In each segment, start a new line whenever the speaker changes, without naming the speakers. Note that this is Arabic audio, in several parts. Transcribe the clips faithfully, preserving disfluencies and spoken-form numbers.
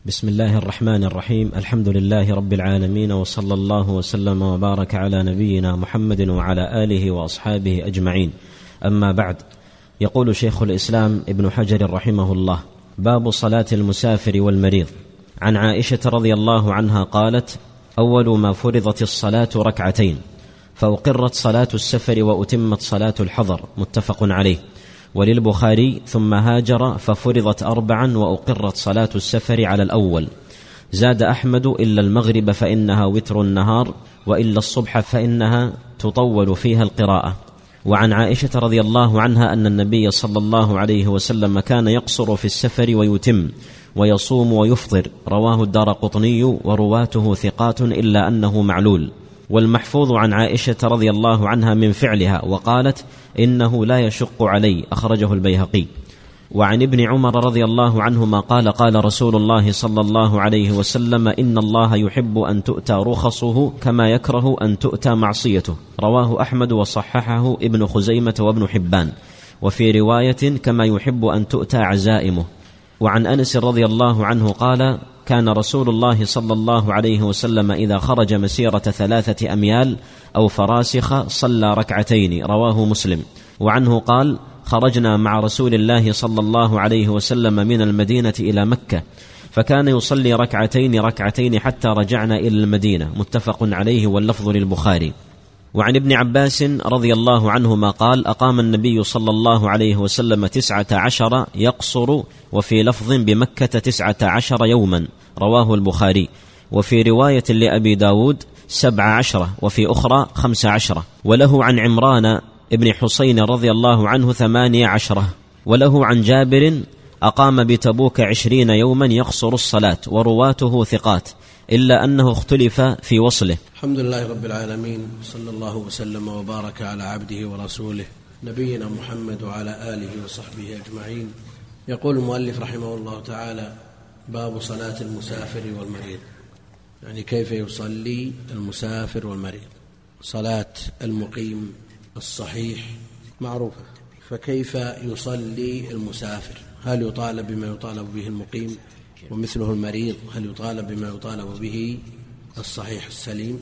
بسم الله الرحمن الرحيم. الحمد لله رب العالمين، وصلى الله وسلم وبارك على نبينا محمد وعلى آله وأصحابه أجمعين. أما بعد، يقول شيخ الإسلام ابن حجر رحمه الله: باب صلاة المسافر والمريض. عن عائشة رضي الله عنها قالت: أول ما فرضت الصلاة ركعتين، فأقرت صلاة السفر وأتمت صلاة الحضر، متفق عليه. وللبخاري: ثم هاجر ففرضت أربعا وأقرت صلاة السفر على الأول. زاد أحمد: إلا المغرب فإنها وتر النهار، وإلا الصبح فإنها تطول فيها القراءة. وعن عائشة رضي الله عنها أن النبي صلى الله عليه وسلم كان يقصر في السفر ويتم، ويصوم ويفطر. رواه الدارقطني ورواته ثقات إلا أنه معلول. والمحفوظ عن عائشة رضي الله عنها من فعلها، وقالت: إنه لا يشق علي، أخرجه البيهقي. وعن ابن عمر رضي الله عنهما قال: قال رسول الله صلى الله عليه وسلم: إن الله يحب أن تؤتى رخصه كما يكره أن تؤتى معصيته. رواه أحمد وصححه ابن خزيمة وابن حبان. وفي رواية: كما يحب أن تؤتى عزائمه. وعن أنس رضي الله عنه قال: كان رسول الله صلى الله عليه وسلم إذا خرج مسيرة ثلاثة أميال أو فراسخ صلى ركعتين. رواه مسلم. وعنه قال: خرجنا مع رسول الله صلى الله عليه وسلم من المدينة إلى مكة، فكان يصلي ركعتين ركعتين حتى رجعنا إلى المدينة، متفق عليه، واللفظ للبخاري. وعن ابن عباس رضي الله عنهما قال: أقام النبي صلى الله عليه وسلم تسعة عشر يقصر، وفي لفظ بمكة تسعة عشر يوما. رواه البخاري. وفي رواية لأبي داود سبع عشرة، وفي أخرى خمس عشرة. وله عن عمران ابن حسين رضي الله عنه ثمانية عشرة. وله عن جابر: أقام بتبوك عشرين يوما يقصر الصلاة. ورواته ثقات إلا أنه اختلف في وصله.
الحمد لله رب العالمين، صلى الله وسلم وبارك على عبده ورسوله نبينا محمد وعلى آله وصحبه أجمعين. يقول المؤلف رحمه الله تعالى: باب صلاة المسافر والمريض، يعني كيف يصلي المسافر والمريض. صلاة المقيم الصحيح معروفة، فكيف يصلي المسافر؟ هل يطالب بما يطالب به المقيم ومثله المريض؟ هل يطالب بما يطالب به الصحيح السليم،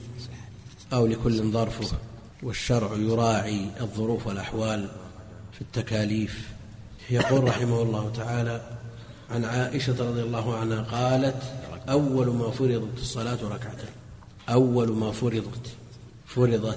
أو لكل ظرفه؟ والشرع يراعي الظروف والأحوال في التكاليف. يقول رحمه الله تعالى: عن عائشة رضي الله عنها قالت: أول ما فرضت الصلاة ركعتين. أول ما فرضت، فرضت.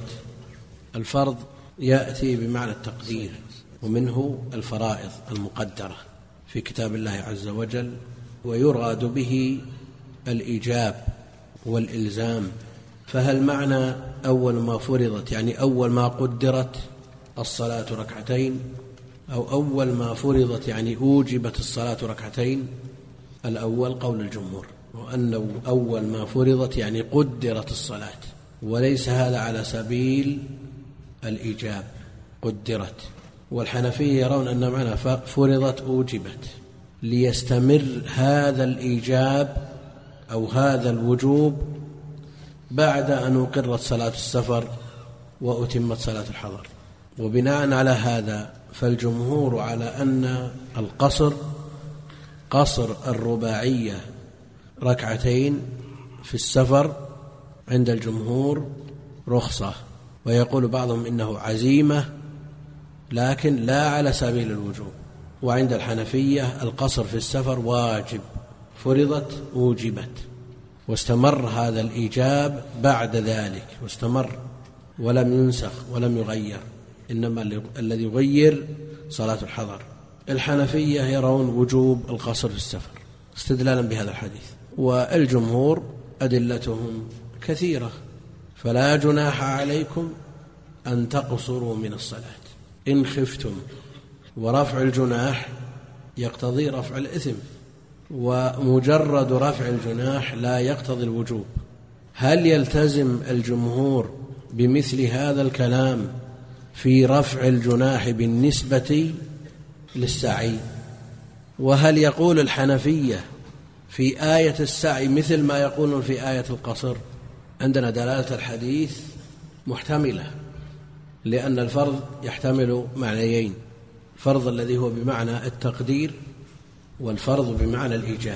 الفرض يأتي بمعنى التقدير، ومنه الفرائض المقدرة في كتاب الله عز وجل، ويراد به الإيجاب والإلزام. فهل معنى أول ما فرضت يعني أول ما قدرت الصلاة ركعتين، أو أول ما فرضت يعني أوجبت الصلاة ركعتين؟ الأول قول الجمهور، وأنه أول ما فرضت يعني قدرت الصلاة، وليس هذا على سبيل الإيجاب، قدرت. والحنفية يرون أن معنى فرضت أوجبت، ليستمر هذا الإيجاب أو هذا الوجوب بعد أن أقرت صلاة السفر وأتمت صلاة الحضر. وبناء على هذا فالجمهور على أن القصر، قصر الرباعية ركعتين في السفر، عند الجمهور رخصة، ويقول بعضهم إنه عزيمة لكن لا على سبيل الوجوب. وعند الحنفية القصر في السفر واجب، فرضت أوجبت، واستمر هذا الإيجاب بعد ذلك، واستمر ولم ينسخ ولم يغير، إنما الذي يغير صلاة الحضر. الحنفية يرون وجوب القصر في السفر استدلالا بهذا الحديث، والجمهور أدلتهم كثيرة. فلا جناح عليكم أن تقصروا من الصلاة إن خفتم، ورفع الجناح يقتضي رفع الإثم، ومجرد رفع الجناح لا يقتضي الوجوب. هل يلتزم الجمهور بمثل هذا الكلام في رفع الجناح بالنسبة للسعي؟ وهل يقول الحنفية في آية السعي مثل ما يقولون في آية القصر؟ عندنا دلالة الحديث محتملة، لأن الفرض يحتمل معنيين: الفرض الذي هو بمعنى التقدير، والفرض بمعنى الإيجاب.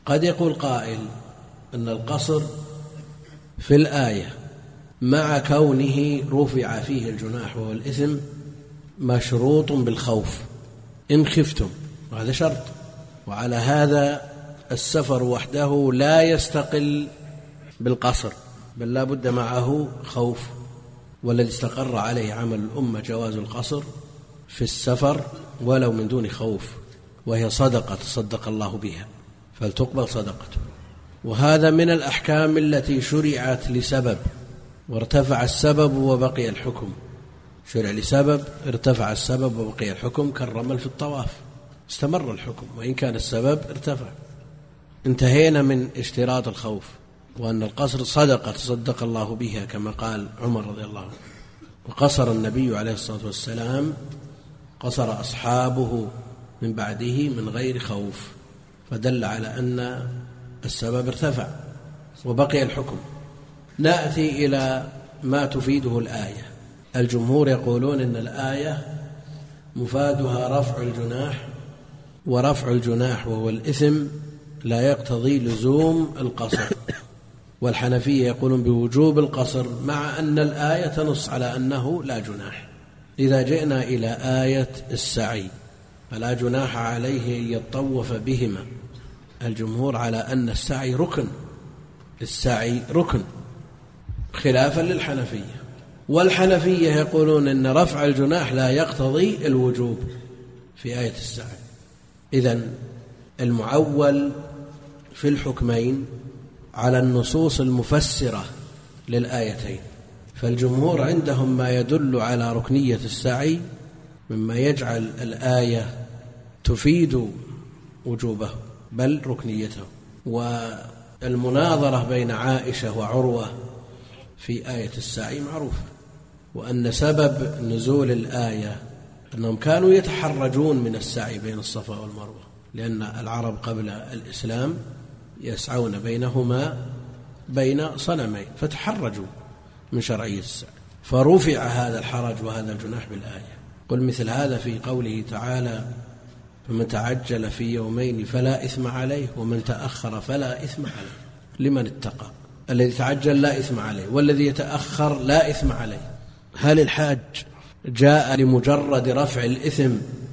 قد يقول قائل أن القصر في الآية مع كونه رفع فيه الجناح وهو الإثم مشروط بالخوف إن خفتم، وهذا شرط، وعلى هذا السفر وحده لا يستقل بالقصر، بل لا بد معه خوف. والذي استقر عليه عمل الأمة جواز القصر في السفر ولو من دون خوف، وهي صدقة تصدق الله بها فلتقبل صدقته. وهذا من الأحكام التي شرعت لسبب وارتفع السبب وبقي الحكم، شرع لسبب ارتفع السبب وبقي الحكم، كالرمل في الطواف استمر الحكم وإن كان السبب ارتفع. انتهينا من اشتراط الخوف، وأن القصر صدقة تصدق الله بها كما قال عمر رضي الله عنه. وقصر النبي عليه الصلاة والسلام، قصر أصحابه من بعده من غير خوف، فدل على أن السبب ارتفع وبقي الحكم. نأتي إلى ما تفيده الآية. الجمهور يقولون إن الآية مفادها رفع الجناح، ورفع الجناح وهو الإثم لا يقتضي لزوم القصر. والحنفية يقولون بوجوب القصر مع أن الآية تنص على أنه لا جناح. إذا جئنا إلى آية السعي فلا جناح عليه أن يطوف بهما، الجمهور على أن السعي ركن، السعي ركن خلافا للحنفية. والحنفية يقولون أن رفع الجناح لا يقتضي الوجوب في آية السعي. إذن المعول في الحكمين على النصوص المفسرة للآيتين، فالجمهور عندهم ما يدل على ركنية السعي مما يجعل الآية تفيد وجوبه بل ركنيته. والمناظرة بين عائشة وعروة في آية السعي معروفة، وأن سبب نزول الآية أنهم كانوا يتحرجون من السعي بين الصفا والمروة، لأن العرب قبل الإسلام يسعون بينهما بين صنمين، فتحرجوا من شرعية السعي، فرفع هذا الحرج وهذا الجناح بالآية. قل مثل هذا في قوله تعالى فمن تعجل في يومين فلا إثم عليه ومن تأخر فلا إثم عليه. لمن اتقى؟ الذي تعجل لا إثم عليه، والذي يتأخر لا إثم عليه. هل الحاج جاء لمجرد رفع الإثم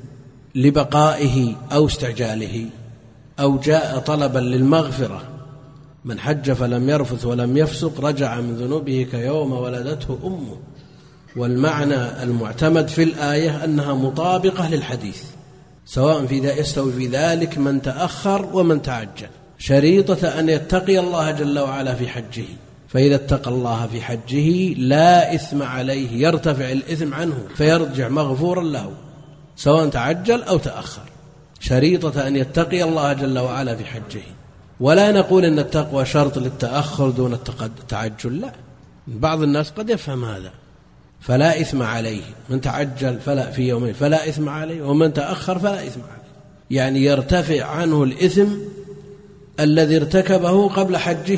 لبقائه أو استعجاله، أو جاء طلبا للمغفرة؟ من حج فلم يرفث ولم يفسق رجع من ذنوبه كيوم ولدته أمه. والمعنى المعتمد في الآية أنها مطابقة للحديث، سواء في ذا يستوي في ذلك من تأخر ومن تعجل، شريطة أن يتقي الله جل وعلا في حجه، فإذا اتقى الله في حجه لا إثم عليه، يرتفع الإثم عنه فيرجع مغفورا له سواء تعجل أو تأخر، شريطة أن يتقي الله جل وعلا في حجه. ولا نقول أن التقوى شرط للتأخر دون التعجل، لا، بعض الناس قد يفهم هذا. فلا إثم عليه، من تعجل فلا في يومين فلا إثم عليه، ومن تأخر فلا إثم عليه، يعني يرتفع عنه الإثم الذي ارتكبه قبل حجه،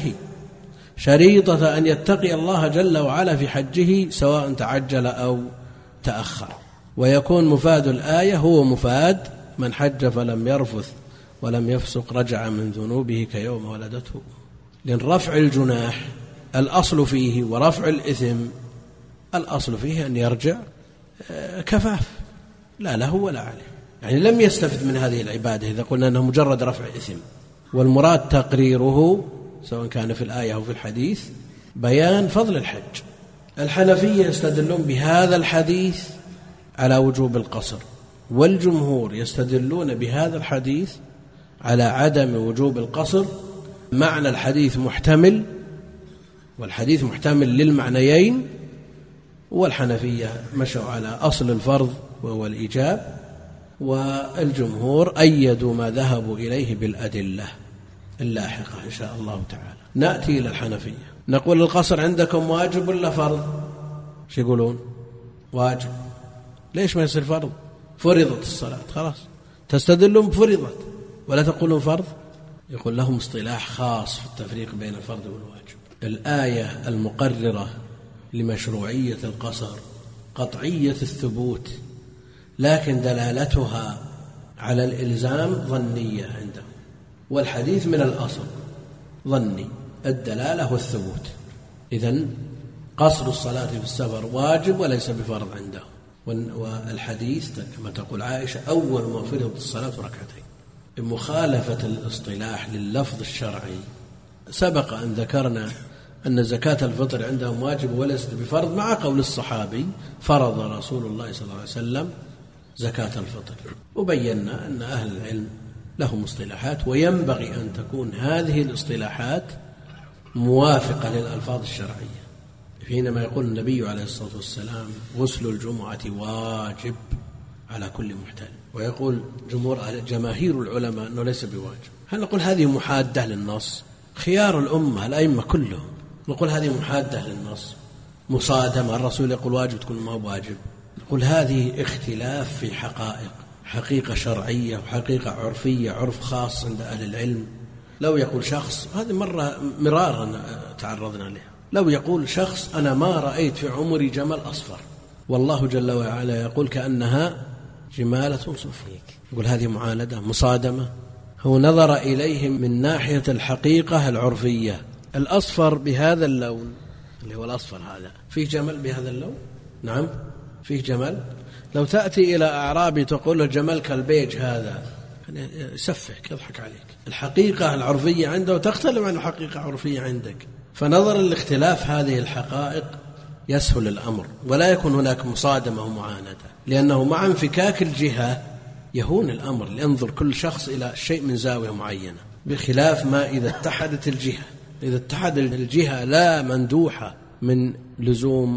شريطة أن يتقي الله جل وعلا في حجه سواء تعجل أو تأخر. ويكون مفاد الآية هو مفاد من حج فلم يرفث ولم يفسق رجع من ذنوبه كيوم ولدته. لأن رفع الجناح الأصل فيه ورفع الإثم الأصل فيه أن يرجع كفاف، لا له ولا عليه، يعني لم يستفد من هذه العبادة إذا قلنا أنه مجرد رفع إثم. والمراد تقريره سواء كان في الآية أو في الحديث بيان فضل الحج. الحنفية يستدلون بهذا الحديث على وجوب القصر، والجمهور يستدلون بهذا الحديث على عدم وجوب القصر. معنى الحديث محتمل، والحديث محتمل للمعنيين، والحنفية مشوا على أصل الفرض وهو الإيجاب، والجمهور أيدوا ما ذهبوا إليه بالأدلة اللاحقة إن شاء الله تعالى. نأتي إلى الحنفية نقول القصر عندكم واجب ولا فرض؟ شو يقولون؟ واجب. ليش ما يصير فرض؟ فرضت الصلاة خلاص، تستدلون بفرضت ولا تقولون فرض؟ يقول لهم اصطلاح خاص في التفريق بين الفرض والواجب. الآية المقررة لمشروعية القصر قطعية الثبوت، لكن دلالتها على الإلزام ظنية عندهم، والحديث من الأصل ظني الدلالة والثبوت. إذن قصر الصلاة في السفر واجب وليس بفرض عندهم. والحديث كما تقول عائشة أول ما فرضت الصلاة ركعتين. مخالفة الاصطلاح لللفظ الشرعي، سبق أن ذكرنا أن زكاة الفطر عندهم واجب وليست بفرض، مع قول الصحابي فرض رسول الله صلى الله عليه وسلم زكاة الفطر. وبينا أن أهل العلم لهم اصطلاحات، وينبغي أن تكون هذه الاصطلاحات موافقة للألفاظ الشرعية. حينما يقول النبي عليه الصلاة والسلام غسل الجمعة واجب على كل محتلم، ويقول جمهور جماهير العلماء أنه ليس بواجب، هل نقول هذه محادة للنص؟ خيار الأمة الأئمة كلهم نقول هذه محادة للنص، مصادمة، الرسول يقول واجب تكون ما واجب. نقول هذه اختلاف في حقائق، حقيقة شرعية وحقيقة عرفية، عرف خاص عند أهل العلم. لو يقول شخص، هذه مرة مرارا تعرضنا لها، لو يقول شخص أنا ما رأيت في عمري جمل أصفر، والله جل وعلا يقول كأنها جمالة صفر، يقول هذه معاندة مصادمة. هو نظر إليهم من ناحية الحقيقة العرفية، الأصفر بهذا اللون اللي هو الأصفر هذا فيه جمل بهذا اللون؟ نعم فيه جمل. لو تأتي إلى أعرابي تقول له جمل كالبيج هذا، يسفحك يضحك عليك. الحقيقة العرفية عنده تختلف عن الحقيقة العرفية عندك، فنظرا لاختلاف هذه الحقائق يسهل الأمر ولا يكون هناك مصادمة ومعاندة، لأنه مع انفكاك الجهة يهون الأمر، لينظر كل شخص إلى شيء من زاوية معينة، بخلاف ما إذا اتحدت الجهة. إذا اتحد الجهة لا مندوحة من لزوم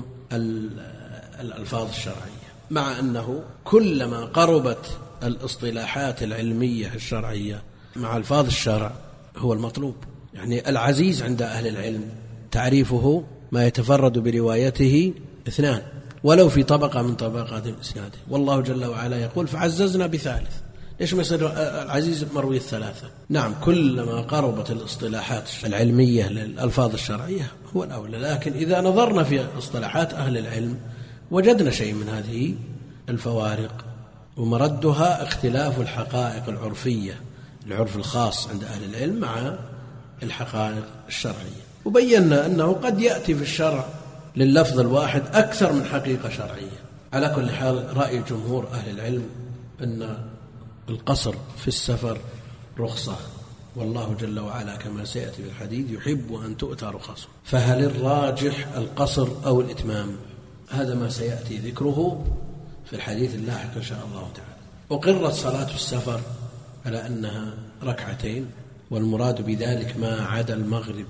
الألفاظ الشرعية، مع أنه كلما قربت الاصطلاحات العلمية الشرعية مع ألفاظ الشرع هو المطلوب. يعني العزيز عند أهل العلم تعريفه ما يتفرد بروايته اثنان ولو في طبقة من طبقات الإسناد، والله جل وعلا يقول فعززنا بثالث. ليش ما يصير العزيز مروي الثلاثة؟ نعم كلما قربت الاصطلاحات العلمية للألفاظ الشرعية هو الأولى، لكن إذا نظرنا في اصطلاحات أهل العلم وجدنا شيء من هذه الفوارق، ومردها اختلاف الحقائق العرفية، العرف الخاص عند أهل العلم مع الحقائق الشرعية. وبينا أنه قد يأتي في الشرع لللفظ الواحد أكثر من حقيقة شرعية. على كل حال رأي جمهور أهل العلم أن القصر في السفر رخصة، والله جل وعلا كما سيأتي في الحديث يحب أن تؤتى رخصه، فهل الراجح القصر أو الإتمام؟ هذا ما سيأتي ذكره في الحديث اللاحق إن شاء الله تعالى. أقرت صلاة السفر على أنها ركعتين، والمراد بذلك ما عدا المغرب،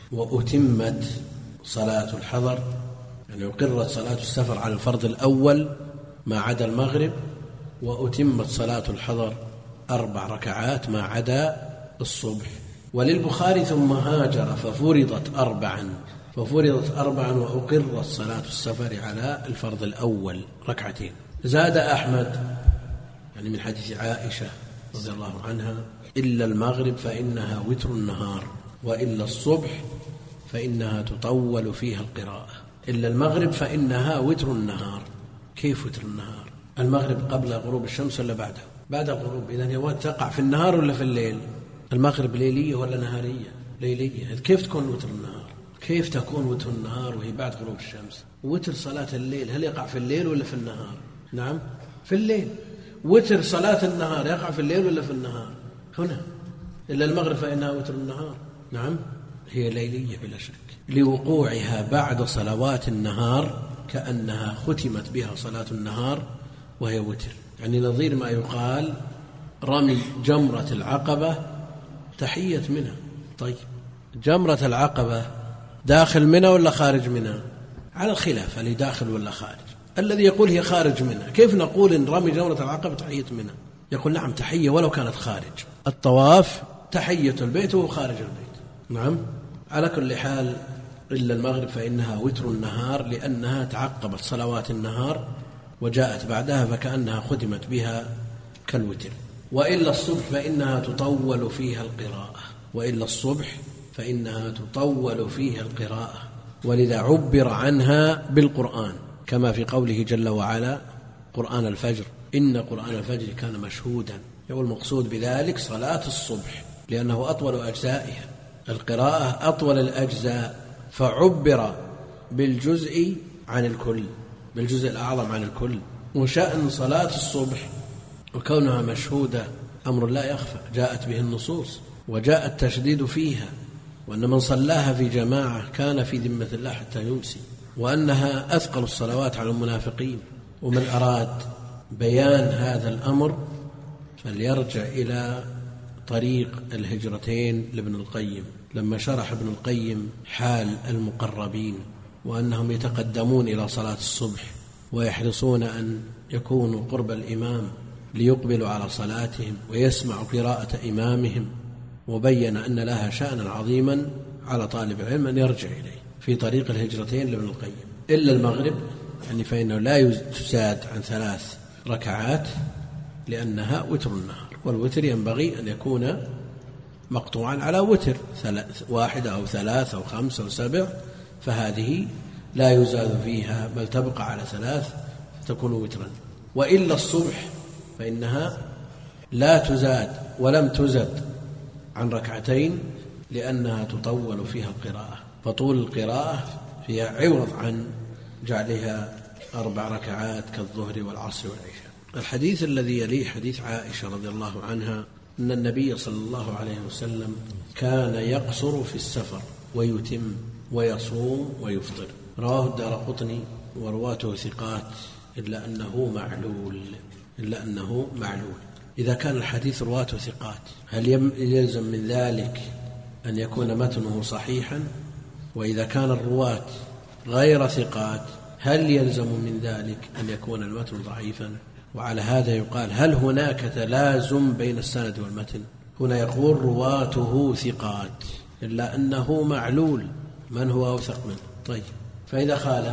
وأتمت صلاة الحضر، يعني أقرت صلاة السفر على الفرض الأول ما عدا المغرب، وأتمت صلاة الحضر أربع ركعات ما عدا الصبح. وللبخاري ثم هاجر ففرضت أربعا ففرضت أربعا وأقرت صلاة السفر على الفرض الأول ركعتين. زاد أحمد يعني من حديث عائشة رضي الله عنها إلا المغرب فإنها وتر النهار، وإلا الصبح فإنها تطول فيها القراءة. إلا المغرب فإنها وتر النهار. كيف وتر النهار؟ المغرب قبل غروب الشمس ولا بعدها؟ بعد الغروب. إذن هي تقع في النهار ولا في الليل؟ المغرب ليلية ولا نهارية؟ ليلية. كيف تكون وتر النهار؟ كيف تكون وتر النهار وهي بعد غروب الشمس؟ وتر صلاة الليل هل يقع في الليل ولا في النهار؟ نعم في الليل. وتر صلاة النهار يقع في الليل ولا في النهار؟ هنا. إلا المغرب فإنها وتر النهار. نعم هي ليلية بلا شك، لوقوعها بعد صلوات النهار كأنها ختمت بها صلاة النهار وهي وتر. يعني نظير ما يقال رمي جمرة العقبة تحية منها. طيب جمرة العقبة داخل منها ولا خارج منها؟ على الخلاف هل داخل ولا خارج. الذي يقول هي خارج منها، كيف نقول إن رمي جمرة العقبة تحية منها؟ يقول نعم تحية ولو كانت خارج. الطواف تحية البيت وهو خارج البيت. نعم على كل حال إلا المغرب فإنها وتر النهار، لأنها تعقبت صلوات النهار وجاءت بعدها فكأنها ختمت بها كالوتر. وإلا الصبح فإنها تطول فيها القراءة وإلا الصبح فإنها تطول فيها القراءة ولذا عبر عنها بالقرآن كما في قوله جل وعلا قرآن الفجر إن قرآن الفجر كان مشهودا. والمقصود بذلك صلاة الصبح، لأنه أطول أجزائها، القراءة أطول الأجزاء، فعبر بالجزء عن الكل، بالجزء الأعظم عن الكل. وشأن صلاة الصبح وكونها مشهودة أمر لا يخفى، جاءت به النصوص وجاء التشديد فيها، وأن من صلاها في جماعة كان في ذمة الله حتى يمسي، وأنها أثقل الصلوات على المنافقين. ومن أراد بيان هذا الأمر فليرجع إلى طريق الهجرتين لابن القيم، لما شرح ابن القيم حال المقربين وأنهم يتقدمون إلى صلاة الصبح ويحرصون أن يكونوا قرب الإمام ليقبلوا على صلاتهم ويسمعوا قراءة إمامهم، وبين أن لها شأنا عظيما على طالب العلم أن يرجع إليه في طريق الهجرتين لابن القيم. إلا المغرب يعني فإنه لا تزاد عن ثلاث ركعات لأنها وتر النهار، والوتر ينبغي أن يكون مقطوعا على وتر واحدة أو ثلاث أو خمس أو سبع، فهذه لا يزاد فيها بل تبقى على ثلاث تكون وترا. وإلا الصبح فإنها لا تزاد ولم تزد عن ركعتين لأنها تطول فيها القراءة، فطول القراءة فيها عوض عن جعلها أربع ركعات كالظهر والعصر والعشاء. الحديث الذي يليه حديث عائشة رضي الله عنها أن النبي صلى الله عليه وسلم كان يقصر في السفر ويتم ويصوم ويفطر، رواه الدارقطني ورواته ثقات إلا أنه معلول إلا أنه معلول. إذا كان الحديث رواته ثقات هل يلزم من ذلك أن يكون متنه صحيحا؟ وإذا كان الرواة غير ثقات هل يلزم من ذلك أن يكون المتن ضعيفا؟ وعلى هذا يقال هل هناك تلازم بين السند والمتن؟ هنا يقول رواته ثقات إلا أنه معلول، من هو أوثق منه؟ طيب، فإذا خالف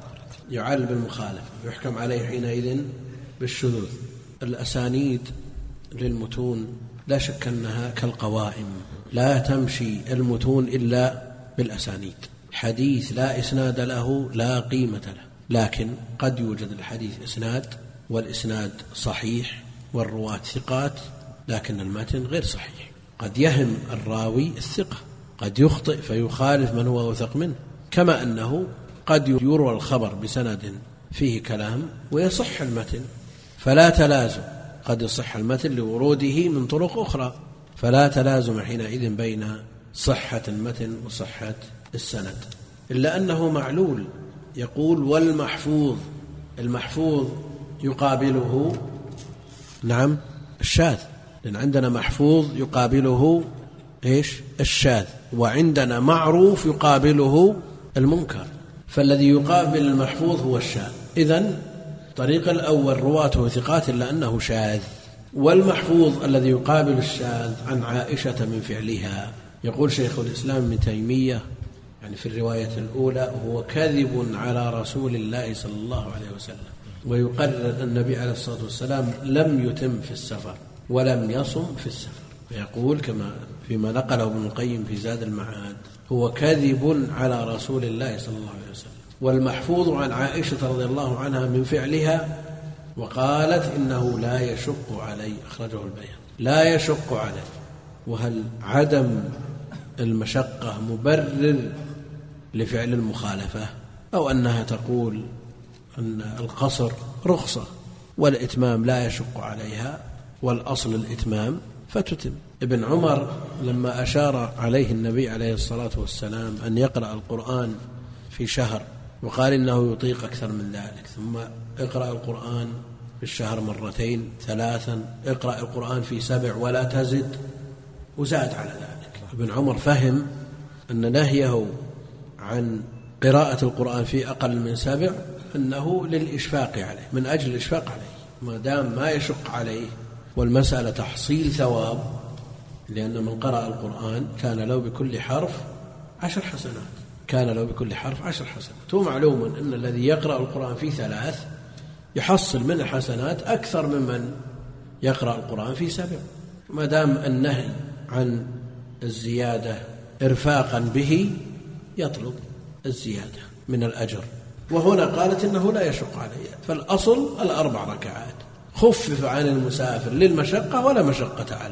يعل بالمخالفة، يحكم عليه حينئذ بالشذوذ. الأسانيد للمتون لا شك أنها كالقوائم، لا تمشي المتون إلا بالأسانيد. حديث لا إسناد له لا قيمة له، لكن قد يوجد الحديث إسناد والإسناد صحيح والرواة ثقات لكن المتن غير صحيح، قد يهم الراوي الثقة، قد يخطئ فيخالف من هو أوثق منه، كما أنه قد يروى الخبر بسند فيه كلام ويصح المتن، فلا تلازم، قد يصح المتن لوروده من طرق أخرى، فلا تلازم حينئذ بين صحة المتن وصحة السند، إلا أنه معلول. يقول والمحفوظ، المحفوظ يقابله نعم الشاذ، لأن عندنا محفوظ يقابله إيش؟ الشاذ، وعندنا معروف يقابله المنكر، فالذي يقابل المحفوظ هو الشاذ. إذن طريق الأول رواته ثقات إلا أنه شاذ، والمحفوظ الذي يقابل الشاذ عن عائشة من فعلها. يقول شيخ الإسلام ابن تيمية يعني في الرواية الأولى هو كذب على رسول الله صلى الله عليه وسلم، ويقرر النبي عليه الصلاة والسلام لم يتم في السفر ولم يصم في السفر، فيقول كما فيما نقله ابن القيم في زاد المعاد هو كذب على رسول الله صلى الله عليه وسلم. والمحفوظ عن عائشة رضي الله عنها من فعلها وقالت إنه لا يشق علي، أخرجه البيهقي، لا يشق علي. وهل عدم المشقة مبرر لفعل المخالفة، أو أنها تقول أن القصر رخصة والإتمام لا يشق عليها والأصل الإتمام فتتم؟ ابن عمر لما أشار عليه النبي عليه الصلاة والسلام أن يقرأ القرآن في شهر وقال إنه يطيق أكثر من ذلك، ثم اقرأ القرآن في الشهر مرتين ثلاثا، اقرأ القرآن في سبع ولا تزد، وزاد على ذلك. ابن عمر فهم أن نهيه عن قراءة القرآن في أقل من سبع أنه للإشفاق عليه، من أجل الإشفاق عليه، ما دام ما يشق عليه والمسألة تحصيل ثواب، لأن من قرأ القرآن كان له بكل حرف عشر حسنات، كان له بكل حرف عشر حسنات. ومعلوم أن الذي يقرأ القرآن في ثلاث يحصل من الحسنات أكثر ممن يقرأ القرآن في سبع، ما دام النهي عن الزيادة إرفاقا به يطلب الزيادة من الأجر. وهنا قالت إنه لا يشق عليه، فالأصل الأربع ركعات، خفف عن المسافر للمشقة ولا مشقة عليه،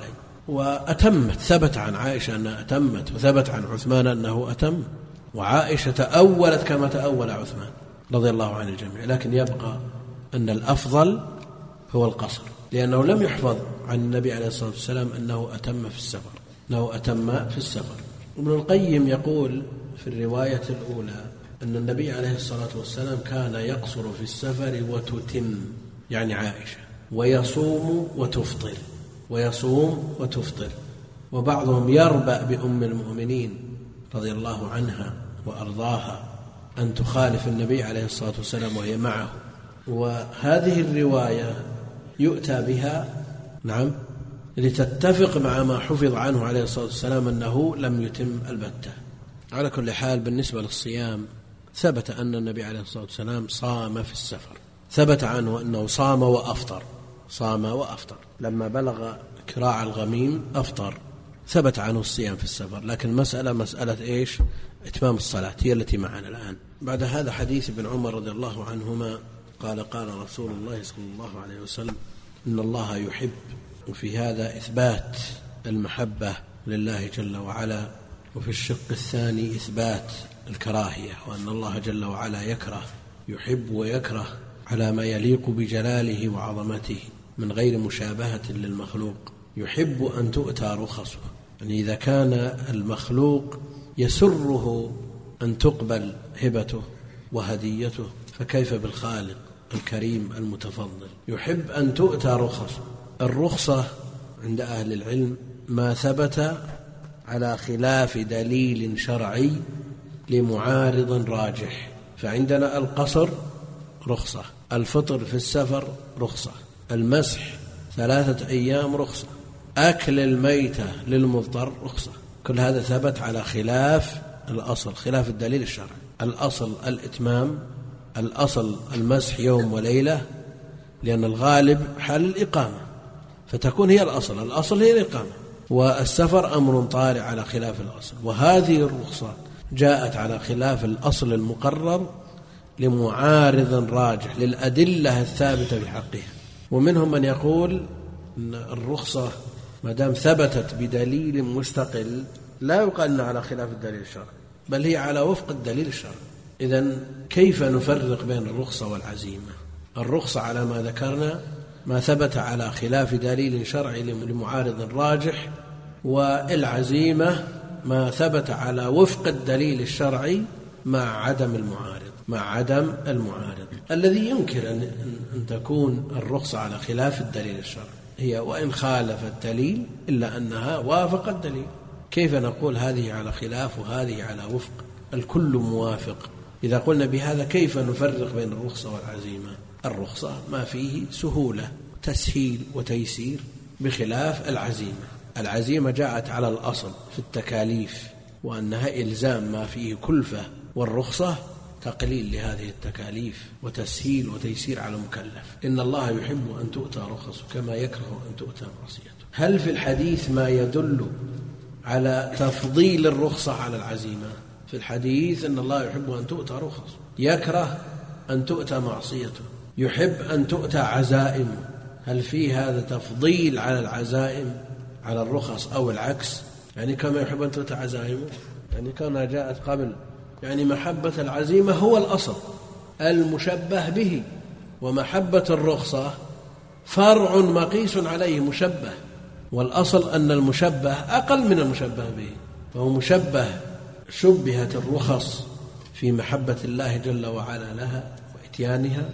وأتمت، ثبت عن عائشة أنها أتمت، وثبت عن عثمان أنه أتم، وعائشة تأولت كما تأول عثمان رضي الله عن الجميع. لكن يبقى أن الأفضل هو القصر، لأنه لم يحفظ عن النبي عليه الصلاة والسلام أنه أتم في السفر أنه أتم في السفر. ابن القيم يقول في الرواية الأولى أن النبي عليه الصلاة والسلام كان يقصر في السفر وتتم، يعني عائشة، ويصوم وتفطر ويصوم وتفطر. وبعضهم يربأ بأم المؤمنين رضي الله عنها وأرضاها أن تخالف النبي عليه الصلاة والسلام وهي معه، وهذه الرواية يؤتى بها نعم لتتفق مع ما حفظ عنه عليه الصلاة والسلام أنه لم يتم البتة. على كل حال بالنسبة للصيام ثبت أن النبي عليه الصلاة والسلام صام في السفر، ثبت عنه أنه صام وأفطر صام وأفطر لما بلغ كراع الغميم أفطر، ثبت عنه الصيام في السفر. لكن مسألة مسألة إيش؟ إتمام الصلاة هي التي معنا الآن. بعد هذا حديث ابن عمر رضي الله عنهما قال قال رسول الله صلى الله عليه وسلم إن الله يحب، وفي هذا إثبات المحبة لله جل وعلا، وفي الشق الثاني إثبات الكراهية، وأن الله جل وعلا يكره، يحب ويكره على ما يليق بجلاله وعظمته من غير مشابهة للمخلوق. يحب أن تؤتى رخصه، يعني إذا كان المخلوق يسره أن تقبل هبته وهديته فكيف بالخالق الكريم المتفضل. يحب أن تؤتى رخصه. الرخصة عند أهل العلم ما ثبت على خلاف دليل شرعي لمعارض راجح. فعندنا القصر رخصة، الفطر في السفر رخصة، المسح ثلاثة أيام رخصة، أكل الميتة للمضطر رخصة. كل هذا ثبت على خلاف الأصل، خلاف الدليل الشرعي. الأصل الإتمام، الأصل المسح يوم وليلة، لأن الغالب حال الإقامة فتكون هي الأصل، الأصل هي الإقامة. والسفر أمر طارئ على خلاف الأصل، وهذه الرخصة جاءت على خلاف الأصل المقرر لمعارض راجح للأدلة الثابتة بحقها. ومنهم من يقول أن الرخصة ما دام ثبتت بدليل مستقل لا يقال أنها على خلاف الدليل الشرعي، بل هي على وفق الدليل الشرعي. إذن كيف نفرق بين الرخصة والعزيمة؟ الرخصة على ما ذكرنا ما ثبت على خلاف دليل شرعي لمعارض راجح، والعزيمة ما ثبت على وفق الدليل الشرعي مع عدم المعارض مع عدم المعارض. الذي ينكر أن, أن تكون الرخصة على خلاف الدليل الشرعي هي وإن خالف الدليل إلا أنها وافق الدليل. كيف نقول هذه على خلاف وهذه على وفق؟ الكل موافق. إذا قلنا بهذا كيف نفرق بين الرخصة والعزيمة؟ الرخصة ما فيه سهولة تسهيل وتيسير بخلاف العزيمة. العزيمة جاءت على الأصل في التكاليف وأنها إلزام ما فيه كلفة، والرخصة تقليل لهذه التكاليف وتسهيل وتيسير على المكلف. إن الله يحب أن تؤتى رخصه كما يكره أن تؤتى معصيته. هل في الحديث ما يدل على تفضيل الرخصة على العزيمة؟ في الحديث أن الله يحب أن تؤتى رخصه، يكره أن تؤتى معصيته، يحب أن تؤتى عزائمه. هل في هذا تفضيل على العزائم على الرخص أو العكس؟ يعني كما يحب أن تؤتى عزائمه، يعني كما جاءت قبل، يعني محبة العزيمة هو الأصل المشبه به، ومحبة الرخصة فرع مقيس عليه مشبه، والأصل أن المشبه أقل من المشبه به. فهو مشبه شبهت الرخص في محبة الله جل وعلا لها وإتيانها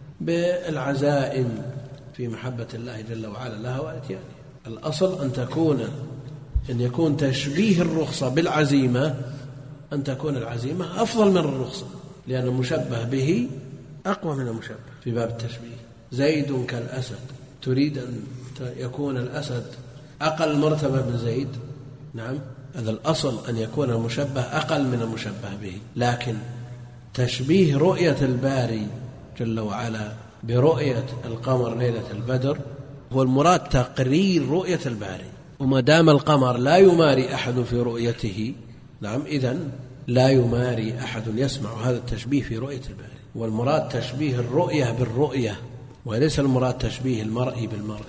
بالعزائم في محبة الله جل وعلا لها وإتيانها. الأصل أن تكون أن يكون تشبيه الرخصة بالعزيمة، أن تكون العزيمة أفضل من الرخصة، لأن المشبه به أقوى من المشبه في باب التشبيه. زيد كالأسد، تريد أن يكون الأسد أقل مرتبة من زيد؟ نعم، هذا الأصل أن يكون المشبه أقل من المشبه به. لكن تشبيه رؤية الباري جل وعلا برؤية القمر ليلة البدر هو المراد تقرير رؤية الباري، وما دام القمر لا يماري أحد في رؤيته، نعم، إذن لا يماري أحد يسمع هذا التشبيه في رؤية الباري. والمراد تشبيه الرؤية بالرؤية، وليس المراد تشبيه المرء بالمرء.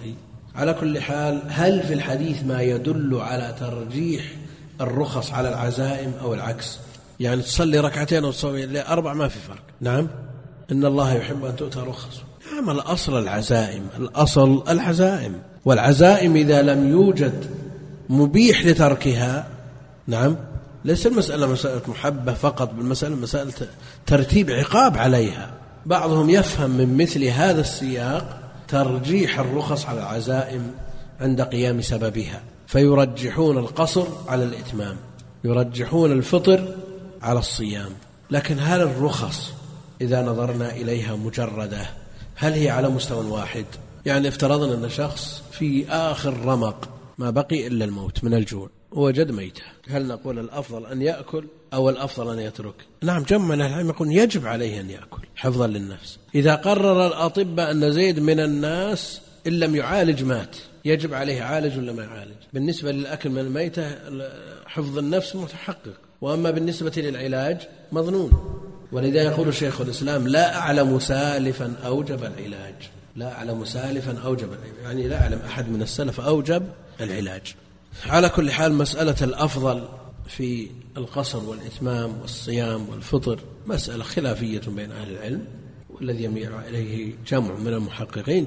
على كل حال، هل في الحديث ما يدل على ترجيح الرخص على العزائم أو العكس؟ يعني تصلي ركعتين أو تصلي أربع ما في فرق. نعم، إن الله يحب أن تؤتى رخص. نعم، الأصل العزائم، الأصل العزائم، والعزائم إذا لم يوجد مبيح لتركها، نعم، ليس المسألة مسألة محبة فقط، بالمسألة مسألة ترتيب عقاب عليها. بعضهم يفهم من مثل هذا السياق ترجيح الرخص على العزائم عند قيام سببها، فيرجحون القصر على الإتمام، يرجحون الفطر على الصيام. لكن هل الرخص إذا نظرنا إليها مجردة هل هي على مستوى واحد؟ يعني افترضنا أن شخص في آخر رمق ما بقي إلا الموت من الجوع ووجد ميتة، هل نقول الأفضل أن يأكل أو الأفضل أن يترك؟ نعم، جمع من العلم يقول يجب عليه أن يأكل حفظا للنفس. إذا قرر الأطباء أن زيد من الناس إن لم يعالج مات، يجب عليه عالج ولا ما يعالج؟ بالنسبة للأكل من الميتة حفظ النفس متحقق، وأما بالنسبة للعلاج مظنون. ولذا يقول شيخ الإسلام لا أعلم سالفا أوجب العلاج، لا أعلم سالفا أوجب العلاج، يعني لا أعلم أحد من السلف أوجب العلاج. على كل حال، مسألة الأفضل في القصر والإتمام والصيام والفطر مسألة خلافية بين أهل العلم، والذي يميل إليه جمع من المحققين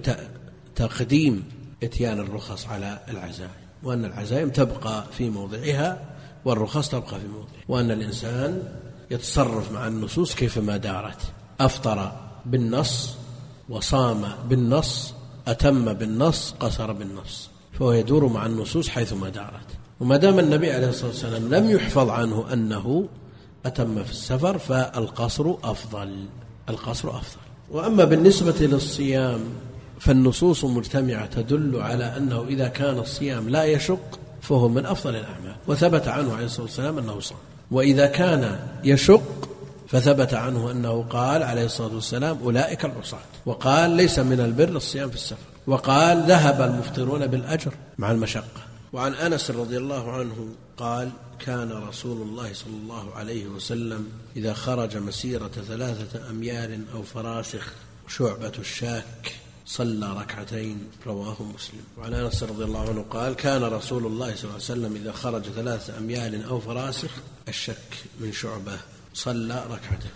تقديم إتيان الرخص على العزائم، وأن العزائم تبقى في موضعها والرخص تبقى في موضعها، وأن الإنسان يتصرف مع النصوص كيفما دارت. أفطر بالنص وصام بالنص، أتم بالنص، قصر بالنص، فهو يدور مع النصوص حيثما دارت. وما دام النبي عليه الصلاة والسلام لم يحفظ عنه أنه أتم في السفر فالقصر أفضل، القصر أفضل. وأما بالنسبة للصيام فالنصوص مجتمعة تدل على أنه إذا كان الصيام لا يشق فهو من أفضل الأعمال، وثبت عنه عليه الصلاة والسلام أنه صام. وإذا كان يشق فثبت عنه أنه قال عليه الصلاة والسلام أولئك العصاة، وقال ليس من البر الصيام في السفر، وقال ذهب المفطرون بالأجر مع المشقة. وعن أنس رضي الله عنه قال كان رسول الله صلى الله عليه وسلم إذا خرج مسيرة ثلاثة أميال أو فراسخ شعبة الشاك صلى ركعتين، رواه مسلم. وعن أنس رضي الله عنه قال كان رسول الله صلى الله عليه وسلم إذا خرج ثلاثة أميال أو فراسخ الشك من شعبة صلى ركعتين.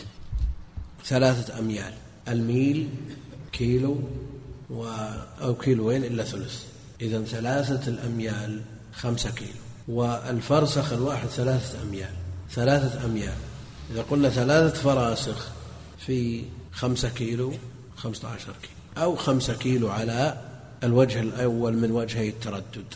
ثلاثة أميال، الميل كيلو و أو كيلوين إلا ثلث، إذن ثلاثة الأميال خمسة كيلو، والفرسخ الواحد ثلاثة أميال، ثلاثة أميال إذا قلنا ثلاثة فراسخ في خمسة كيلو خمسة عشر كيلو، أو خمسة كيلو على الوجه الأول من وجهي التردد.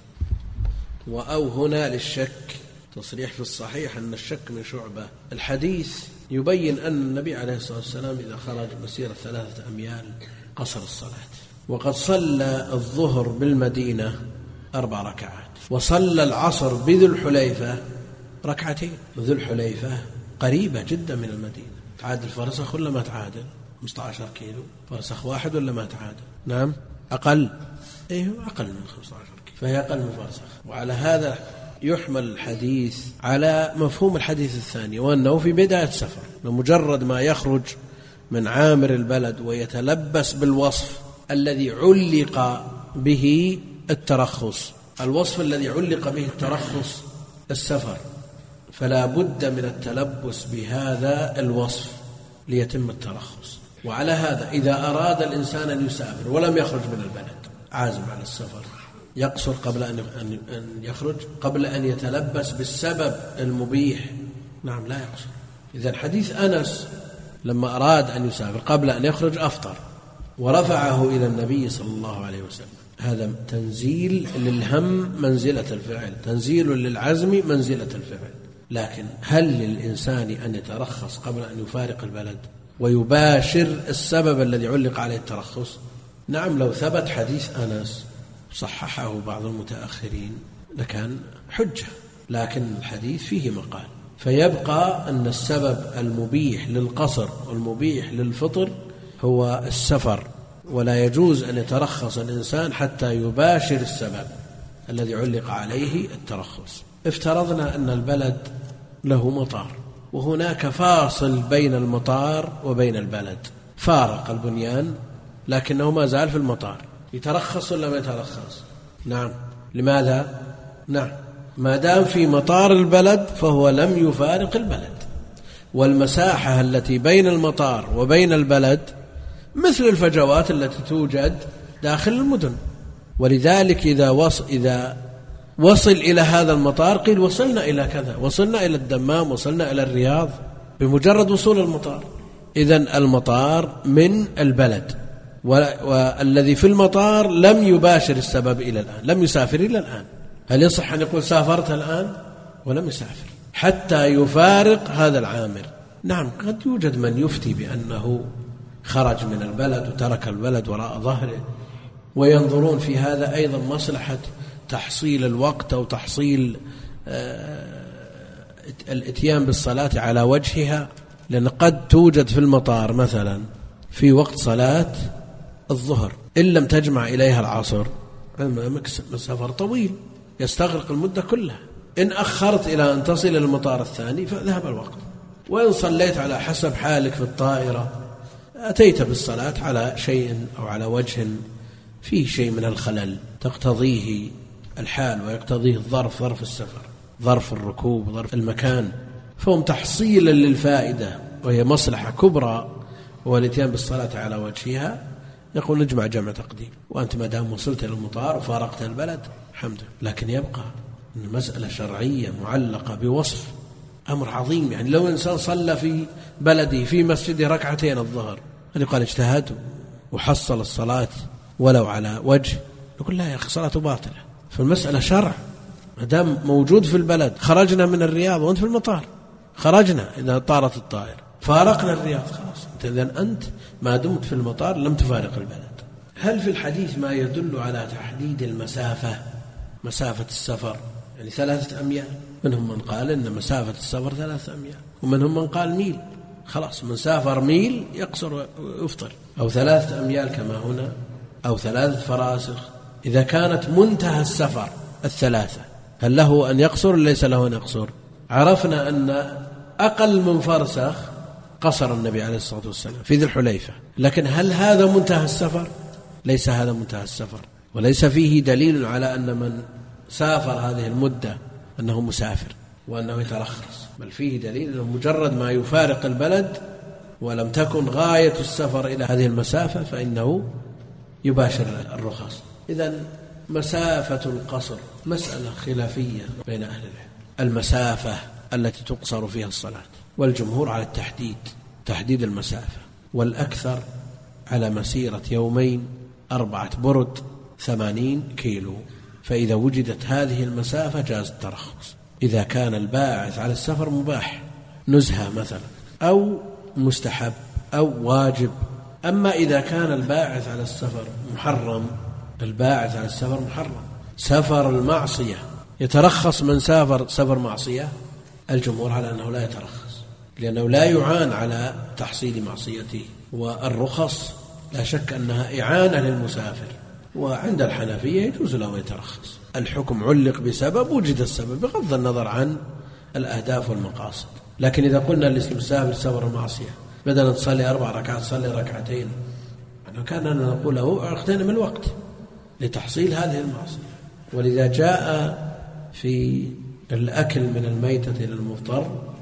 وأو هنا للشك تصريح في الصحيح أن الشك من شعبة. الحديث يبين أن النبي عليه الصلاة والسلام إذا خرج مسيرة ثلاثة أميال قصر الصلاة، وقد صلى الظهر بالمدينة أربع ركعات، وصلى العصر بذو الحليفة ركعتين، وذو الحليفة قريبة جدا من المدينة، تعادل فرسخ ولا ما تعادل؟ خمسة عشر كيلو، فرسخ واحد ولا ما تعادل؟ نعم أقل، أيه أقل من خمسة عشر كيلو، فهي أقل من فرسخ. وعلى هذا يحمل الحديث على مفهوم الحديث الثاني، وأنه في بداية سفر، بمجرد ما يخرج من عامر البلد ويتلبس بالوصف الذي علق به الترخص، الوصف الذي علق به الترخص السفر، فلا بد من التلبس بهذا الوصف ليتم الترخص. وعلى هذا إذا أراد الإنسان أن يسافر ولم يخرج من البلد، عازم على السفر، يقصر قبل أن يخرج، قبل أن يتلبس بالسبب المبيح، نعم لا يقصر. إذن حديث أنس لما أراد أن يسافر قبل أن يخرج أفطر ورفعه إلى النبي صلى الله عليه وسلم، هذا تنزيل للهم منزلة الفعل، تنزيل للعزم منزلة الفعل. لكن هل للإنسان أن يترخص قبل أن يفارق البلد ويباشر السبب الذي علق عليه الترخص؟ نعم، لو ثبت حديث أنس صححه بعض المتأخرين لكان حجة، لكن الحديث فيه مقال، فيبقى أن السبب المبيح للقصر والمبيح للفطر هو السفر، ولا يجوز أن يترخص الإنسان حتى يباشر السبب الذي علق عليه الترخص. افترضنا أن البلد له مطار، وهناك فاصل بين المطار وبين البلد، فارق البنيان لكنه ما زال في المطار، يترخص ولا ما يترخص؟ نعم. لماذا؟ نعم، ما دام في مطار البلد فهو لم يفارق البلد، والمساحة التي بين المطار وبين البلد مثل الفجوات التي توجد داخل المدن. ولذلك إذا وصل, إذا وصل إلى هذا المطار قيل وصلنا إلى كذا، وصلنا إلى الدمام، وصلنا إلى الرياض بمجرد وصول المطار. إذن المطار من البلد، والذي في المطار لم يباشر السبب إلى الآن، لم يسافر إلى الآن. هل يصح أن يقول سافرت الآن؟ ولم يسافر حتى يفارق هذا العامر. نعم، قد يوجد من يفتي بأنه خرج من البلد وترك البلد وراء ظهره، وينظرون في هذا أيضا مصلحة تحصيل الوقت أو تحصيل الاتيان بالصلاة على وجهها، لأن قد توجد في المطار مثلا في وقت صلاة الظهر إن لم تجمع إليها العصر سفر طويل يستغرق المدة كلها. إن أخرت إلى أن تصل إلى المطار الثاني فذهب الوقت، وإن صليت على حسب حالك في الطائرة أتيت بالصلاة على شيء أو على وجه فيه شيء من الخلل تقتضيه الحال ويقتضيه الظرف، ظرف السفر، ظرف الركوب، ظرف المكان، فهم تحصيلا للفائدة وهي مصلحة كبرى والاتيان بالصلاة على وجهها يقول نجمع جمع تقديم. وأنت ما دام وصلت إلى المطار وفارقت البلد الحمد لله. لكن يبقى أن مسألة شرعية معلقة بوصف أمر عظيم. يعني لو إنسان صلى في بلده في مسجده ركعتين الظهر هل يقال اجتهد وحصل الصلاة ولو على وجه؟ يقول لا يا أخي صلاته باطلة. فالمسألة شرع، ما دام موجود في البلد. خرجنا من الرياض وأنت في المطار، خرجنا إذا طارت الطائرة، فارقنا الرياض خلاص، إذن أنت ما دمت في المطار لم تفارق البلد. هل في الحديث ما يدل على تحديد المسافة، مسافة السفر يعني ثلاثة أميال؟ منهم من قال إن مسافة السفر ثلاثة أميال، ومنهم من قال ميل، خلاص من سافر ميل يقصر ويفطر، أو ثلاثة أميال كما هنا، أو ثلاثة فراسخ. إذا كانت منتهى السفر الثلاثة هل له أن يقصر ليس له أن يقصر؟ عرفنا أن أقل من فرسخ قصر النبي عليه الصلاة والسلام في ذي الحليفة، لكن هل هذا منتهى السفر؟ ليس هذا منتهى السفر، وليس فيه دليل على أن من سافر هذه المدة أنه مسافر وأنه يترخص، بل فيه دليل أنه مجرد ما يفارق البلد ولم تكن غاية السفر إلى هذه المسافة فإنه يباشر الرخص. إذن مسافة القصر مسألة خلافية بين أهل العلم، المسافة التي تقصر فيها الصلاة، والجمهور على التحديد، تحديد المسافة، والأكثر على مسيرة يومين أربعة برد ثمانين كيلو. فإذا وجدت هذه المسافة جاز الترخص إذا كان الباعث على السفر مباح، نزهة مثلا، أو مستحب أو واجب. أما إذا كان الباعث على السفر محرم، الباعث على السفر محرم، سفر المعصية، يترخص من سافر سفر معصية؟ الجمهور على أنه لا يترخص، لأنه لا يعان على تحصيل معصيته، والرخص لا شك أنها إعانة للمسافر. وعند الحنفية يجوز له يترخص، الحكم علق بسبب، وجد السبب بغض النظر عن الأهداف والمقاصد. لكن إذا قلنا للمسافر سفر المعصية بدل تصلي أربع ركعات صلي ركعتين، كان نقول له اغتنم الوقت لتحصيل هذه المعصية. ولذا جاء في الأكل من الميتة إلى المضطر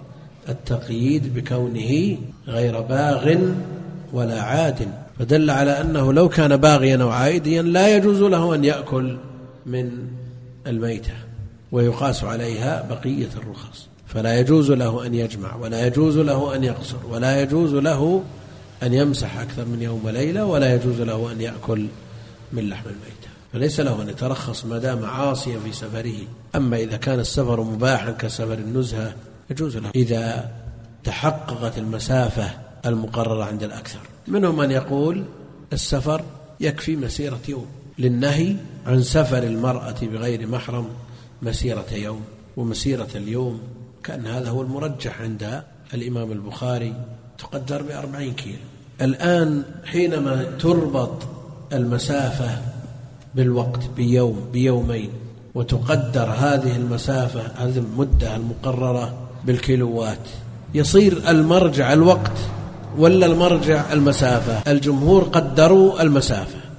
التقييد بكونه غير باغ ولا عاد، فدل على أنه لو كان باغيا أو عائديا لا يجوز له أن يأكل من الميتة، ويقاس عليها بقية الرخص، فلا يجوز له أن يجمع، ولا يجوز له أن يقصر، ولا يجوز له أن يمسح أكثر من يوم وليلة، ولا يجوز له أن يأكل من لحم الميتة، فليس له أن يترخص ما دام عاصيا في سفره. أما إذا كان السفر مباحا كسفر النزهة يجوز له إذا تحققت المسافة المقررة عند الأكثر. منهم من يقول السفر يكفي مسيرة يوم، للنهي عن سفر المرأة بغير محرم مسيرة يوم، ومسيرة اليوم كأن هذا هو المرجح عند الإمام البخاري، تقدر بأربعين كيلو. الآن حينما تربط المسافة بالوقت بيوم بيومين، وتقدر هذه المسافة هذه المدة المقررة بالكيلوات، يصير المرجع الوقت ولا المرجع المسافة؟ الجمهور قدروا المسافة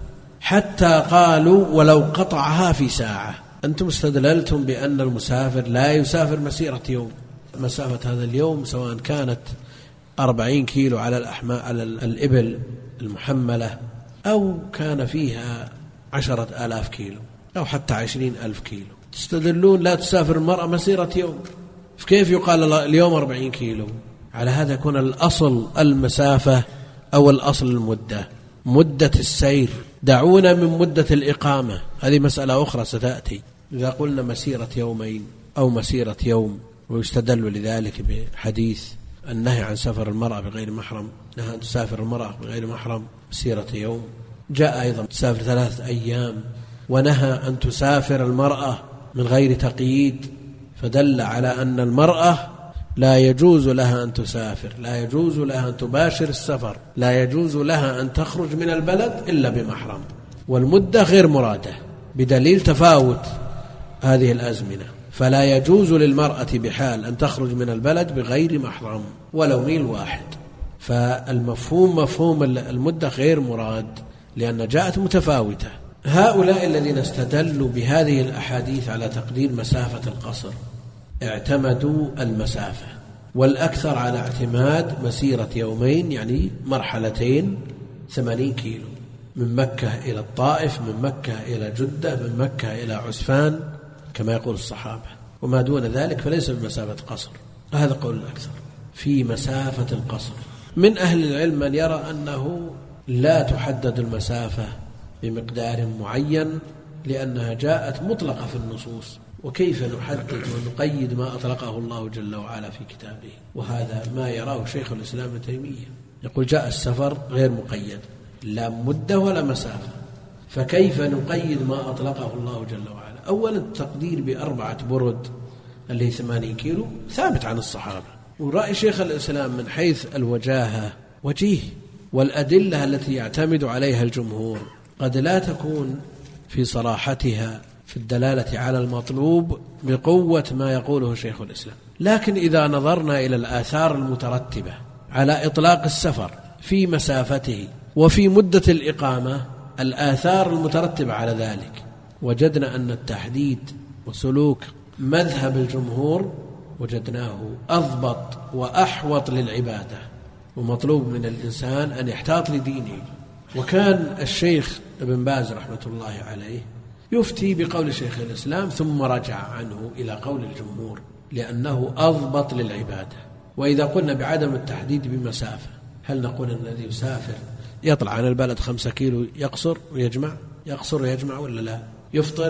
حتى قالوا ولو قطعها في ساعة. أنتم استدللتم بأن المسافر لا يسافر مسيرة يوم، مسافة هذا اليوم سواء كانت أربعين كيلو على الأحمال على الإبل المحملة أو كان فيها عشرة آلاف كيلو أو حتى عشرين ألف كيلو، تستدلون لا تسافر المرأة مسيرة يوم، فكيف يقال اليوم أربعين كيلو؟ على هذا يكون الأصل المسافة أو الأصل المدة، مدة السير. دعونا من مدة الإقامة، هذه مسألة أخرى ستأتي. إذا قلنا مسيرة يومين أو مسيرة يوم، ويستدل لذلك بحديث النهي عن سفر المرأة بغير محرم، نهى أن تسافر المرأة بغير محرم مسيرة يوم. جاء أيضا تسافر ثلاثة أيام، ونهى أن تسافر المرأة من غير تقييد، فدل على أن المرأة لا يجوز لها أن تسافر، لا يجوز لها أن تباشر السفر، لا يجوز لها أن تخرج من البلد إلا بمحرم. والمدة غير مرادة بدليل تفاوت هذه الأزمنة، فلا يجوز للمرأة بحال أن تخرج من البلد بغير محرم ولو ميل واحد. فالمفهوم مفهوم المدة غير مراد لأن جاءت متفاوتة. هؤلاء الذين استدلوا بهذه الأحاديث على تقدير مسافة القصر اعتمدوا المسافة، والأكثر على اعتماد مسيرة يومين، يعني مرحلتين ثمانين كيلو، من مكة إلى الطائف، من مكة إلى جدة، من مكة إلى عسفان كما يقول الصحابة، وما دون ذلك فليس بمسافة قصر. هذا قول الأكثر في مسافة القصر. من أهل العلم من يرى أنه لا تحدد المسافة بمقدار معين لأنها جاءت مطلقة في النصوص، وكيف نحدد ونقيد ما أطلقه الله جل وعلا في كتابه؟ وهذا ما يراه شيخ الإسلام ابن تيمية، يقول جاء السفر غير مقيد لا مدة ولا مسافة، فكيف نقيد ما أطلقه الله جل وعلا؟ أولا التقدير بأربعة برد اللي هي ثمانين كيلو ثابت عن الصحابة، ورأي شيخ الإسلام من حيث الوجاهة وجيه، والأدلة التي يعتمد عليها الجمهور قد لا تكون في صراحتها في الدلالة على المطلوب بقوة ما يقوله شيخ الإسلام. لكن إذا نظرنا إلى الآثار المترتبة على إطلاق السفر في مسافته وفي مدة الإقامة، الآثار المترتبة على ذلك، وجدنا أن التحديد وسلوك مذهب الجمهور وجدناه أضبط وأحوط للعبادة، ومطلوب من الإنسان أن يحتاط لدينه. وكان الشيخ ابن باز رحمة الله عليه يفتي بقول شيخ الإسلام ثم رجع عنه إلى قول الجمهور لأنه أضبط للعبادة. وإذا قلنا بعدم التحديد بمسافة، هل نقول أن الذي يسافر يطلع عن البلد خمسة كيلو يقصر ويجمع يقصر ويجمع ولا لا يفطر؟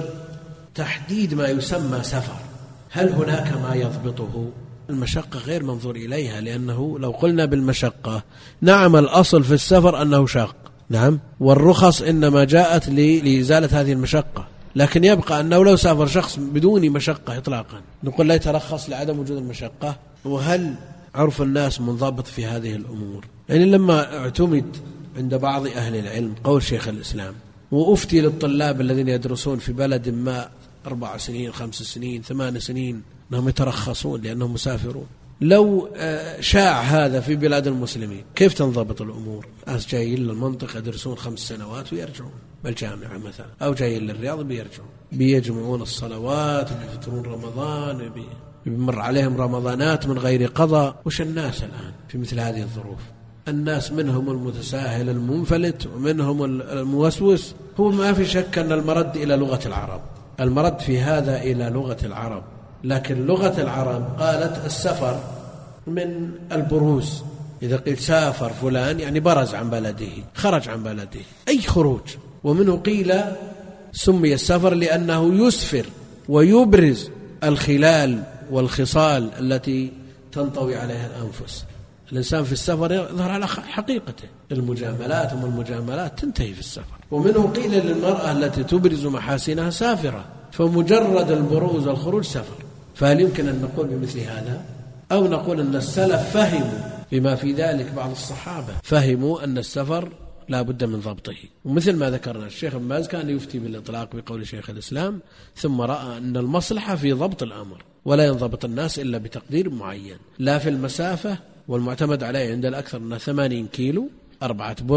تحديد ما يسمى سفر، هل هناك ما يضبطه؟ المشقة غير منظور إليها، لأنه لو قلنا بالمشقة نعم الأصل في السفر أنه شاق، نعم، والرخص إنما جاءت لإزالة هذه المشقة، لكن يبقى أنه لو سافر شخص بدون مشقة إطلاقا نقول لا يترخص لعدم وجود المشقة. وهل عرف الناس منضبط في هذه الأمور؟ يعني لما اعتمد عند بعض أهل العلم قول شيخ الإسلام وأفتي للطلاب الذين يدرسون في بلد ما أربع سنين خمس سنين ثمان سنين أنهم يترخصون لأنهم مسافرون، لو شاع هذا في بلاد المسلمين كيف تنضبط الأمور؟ ناس جايين للمنطقة يدرسون خمس سنوات ويرجعون بالجامعة مثلا، أو جايين للرياض بيرجعون، بيجمعون الصلوات، بيفطرون رمضان، بيمر عليهم رمضانات من غير قضاء. وش الناس الآن في مثل هذه الظروف؟ الناس منهم المتساهل المنفلت ومنهم الموسوس. هو ما في شك أن المرد إلى لغة العرب، المرد في هذا إلى لغة العرب، لكن لغة العرب قالت السفر من البروز، إذا قيل سافر فلان يعني برز عن بلده، خرج عن بلده، أي خروج. ومنه قيل سمي السفر لأنه يسفر ويبرز الخلال والخصال التي تنطوي عليها الأنفس. الإنسان في السفر يظهر على حقيقته، المجاملات وما المجاملات تنتهي في السفر. ومنه قيل للمرأة التي تبرز محاسنها سافرة، فمجرد البروز والخروج سفر. فهل يمكن أن نقول بمثل هذا؟ أو نقول أن السلف فهموا بما في ذلك، بعض الصحابة فهموا أن السفر لا بد من ضبطه. ومثل ما ذكرنا الشيخ ابن باز كان يفتي بالإطلاق بقول شيخ الإسلام، ثم رأى أن المصلحة في ضبط الأمر، ولا ينضبط الناس إلا بتقدير معين، لا في المسافة، والمعتمد عليه عند الأكثر أنه ثمانين كيلو أربعة برد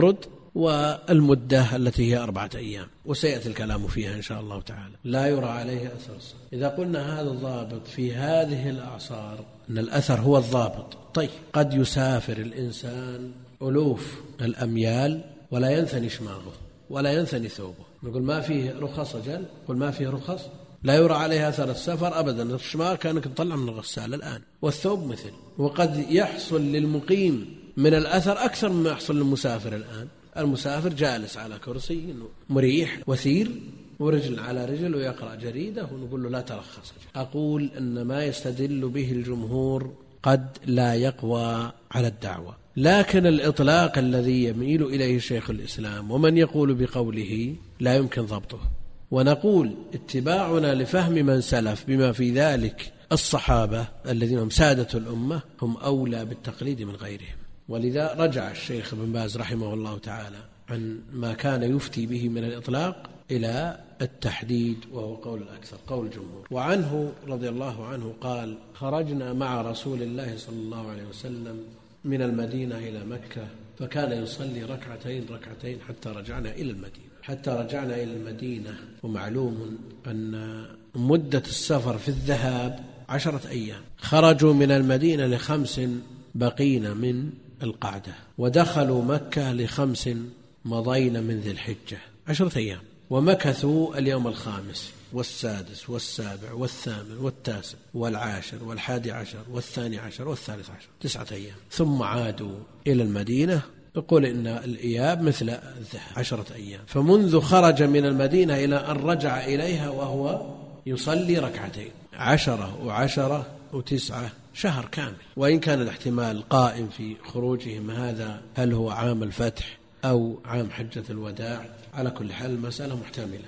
والمدة التي هي أربعة أيام، وسيأتي الكلام فيها إن شاء الله تعالى. لا يرى عليه أثر السفر. إذا قلنا هذا الضابط في هذه الأعصار أن الأثر هو الضابط، طيب قد يسافر الإنسان ألوف الأميال ولا ينثني شماغه ولا ينثني ثوبه، نقول ما فيه رخص، أجل قل ما فيه رخص، لا يرى عليه أثر السفر أبدا. الشماغ كأنك تطلع من الغسالة الآن، والثوب مثل. وقد يحصل للمقيم من الأثر أكثر مما يحصل للمسافر الآن. المسافر جالس على كرسي مريح وثير ورجل على رجل ويقرأ جريدة ونقول له لا ترخص. أقول أن ما يستدل به الجمهور قد لا يقوى على الدعوة، لكن الإطلاق الذي يميل إليه شيخ الإسلام ومن يقول بقوله لا يمكن ضبطه. ونقول اتباعنا لفهم من سلف بما في ذلك الصحابة الذين هم سادة الأمة هم أولى بالتقليد من غيرهم. ولذا رجع الشيخ ابن باز رحمه الله تعالى عن ما كان يفتي به من الإطلاق إلى التحديد، وهو قول الأكثر، قول الجمهور. وعنه رضي الله عنه قال: خرجنا مع رسول الله صلى الله عليه وسلم من المدينة إلى مكة، فكان يصلي ركعتين ركعتين حتى رجعنا إلى المدينة حتى رجعنا إلى المدينة. ومعلوم أن مدة السفر في الذهاب عشرة أيام. خرجوا من المدينة لخمس بقين من القعدة، ودخلوا مكة لخمس مضين من ذي الحجة، عشرة أيام. ومكثوا اليوم الخامس والسادس والسابع والثامن والتاسع والعاشر والحادي عشر والثاني عشر والثالث عشر، تسعة أيام. ثم عادوا إلى المدينة. يقول إن الإياب مثل الذهاب عشرة أيام. فمنذ خرج من المدينة إلى أن رجع إليها وهو يصلي ركعتين، عشرة وعشرة وتسعة، شهر كامل. وإن كان الاحتمال قائم في خروجهم هذا هل هو عام الفتح أو عام حجة الوداع، على كل حال المسألة محتملة.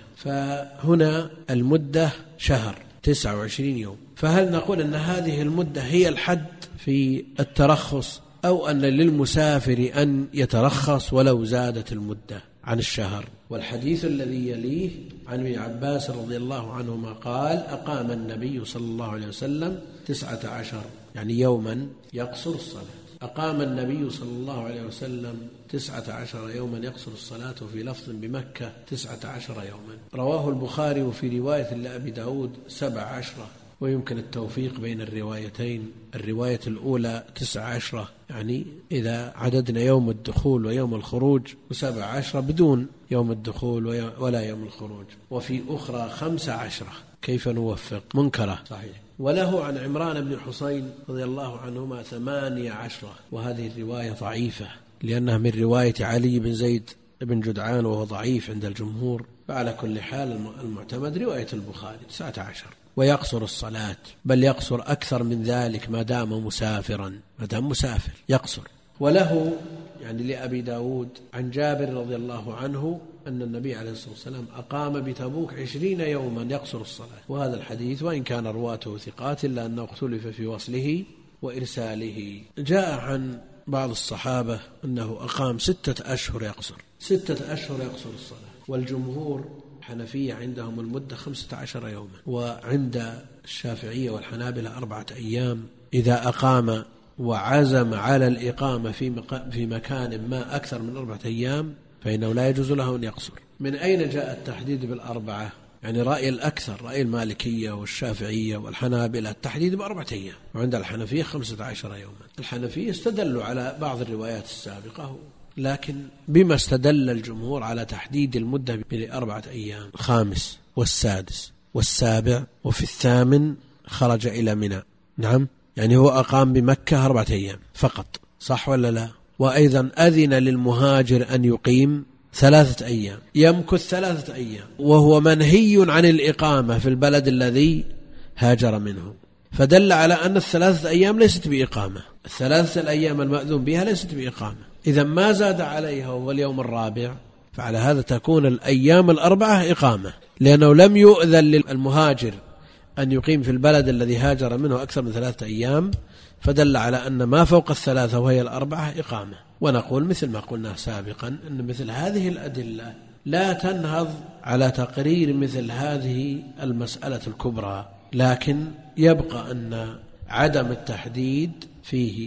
فهنا المدة شهر تسعة وعشرين يوم. فهل نقول أن هذه المدة هي الحد في الترخص، أو أن للمسافر أن يترخص ولو زادت المدة عن الشهر؟ والحديث الذي يليه عن ابن عباس رضي الله عنهما قال: أقام النبي صلى الله عليه وسلم تسعة عشر، يعني يوما يقصر الصلاة. أقام النبي صلى الله عليه وسلم تسعة عشر يوما يقصر الصلاة، وفي لفظ بمكة تسعة عشر يوما. رواه البخاري وفي رواية لأبي داود سبع عشرة، ويمكن التوفيق بين الروايتين. الرواية الأولى تسع عشرة، يعني إذا عددنا يوم الدخول ويوم الخروج، وسبع عشرة بدون يوم الدخول ولا يوم الخروج. وفي أخرى خمس عشرة، كيف نوفق؟ منكرة صحيح. وله عن عمران بن حسين رضي الله عنهما ثمانية عشرة، وهذه الرواية ضعيفة لأنها من رواية علي بن زيد بن جدعان وهو ضعيف عند الجمهور. فعلى كل حال المعتمد رواية البخاري تسعة عشر. ويقصر الصلاة، بل يقصر أكثر من ذلك ما دام مسافرا، ما دام مسافر يقصر. وله يعني لأبي داود عن جابر رضي الله عنه أن النبي عليه الصلاة والسلام أقام بتبوك عشرين يوما يقصر الصلاة. وهذا الحديث وإن كان رواته ثقات إلا أنه اختلف في وصله وإرساله. جاء عن بعض الصحابة أنه أقام ستة أشهر يقصر، ستة أشهر يقصر الصلاة. والجمهور الحنفية عندهم المدة خمسة عشر يوما، وعند الشافعية والحنابلة أربعة أيام. إذا أقام وعزم على الإقامة في في مكان ما أكثر من أربعة أيام فإنه لا يجوز له أن يقصر. من أين جاء التحديد بالأربعة؟ يعني رأي الأكثر، رأي المالكية والشافعية والحنابلة، التحديد بأربعة أيام، وعند الحنفية خمسة عشر يوما. الحنفية استدلوا على بعض الروايات السابقة، لكن بما استدل الجمهور على تحديد المدة بأربعة أيام: الخامس والسادس والسابع، وفي الثامن خرج إلى منى. نعم، يعني هو أقام بمكة أربعة أيام فقط، صح ولا لا؟ وأيضا أذن للمهاجر أن يقيم ثلاثة أيام، يمكث ثلاثة أيام، وهو منهي عن الإقامة في البلد الذي هاجر منه. فدل على أن الثلاثة أيام ليست بإقامة، الثلاثة الأيام المأذون بها ليست بإقامة. إذا ما زاد عليها هو اليوم الرابع، فعلى هذا تكون الأيام الأربعة إقامة، لأنه لم يؤذن للمهاجر أن يقيم في البلد الذي هاجر منه أكثر من ثلاثة أيام، فدل على أن ما فوق الثلاثة وهي الأربعة إقامة. ونقول مثل ما قلنا سابقا أن مثل هذه الأدلة لا تنهض على تقرير مثل هذه المسألة الكبرى، لكن يبقى أن عدم التحديد فيه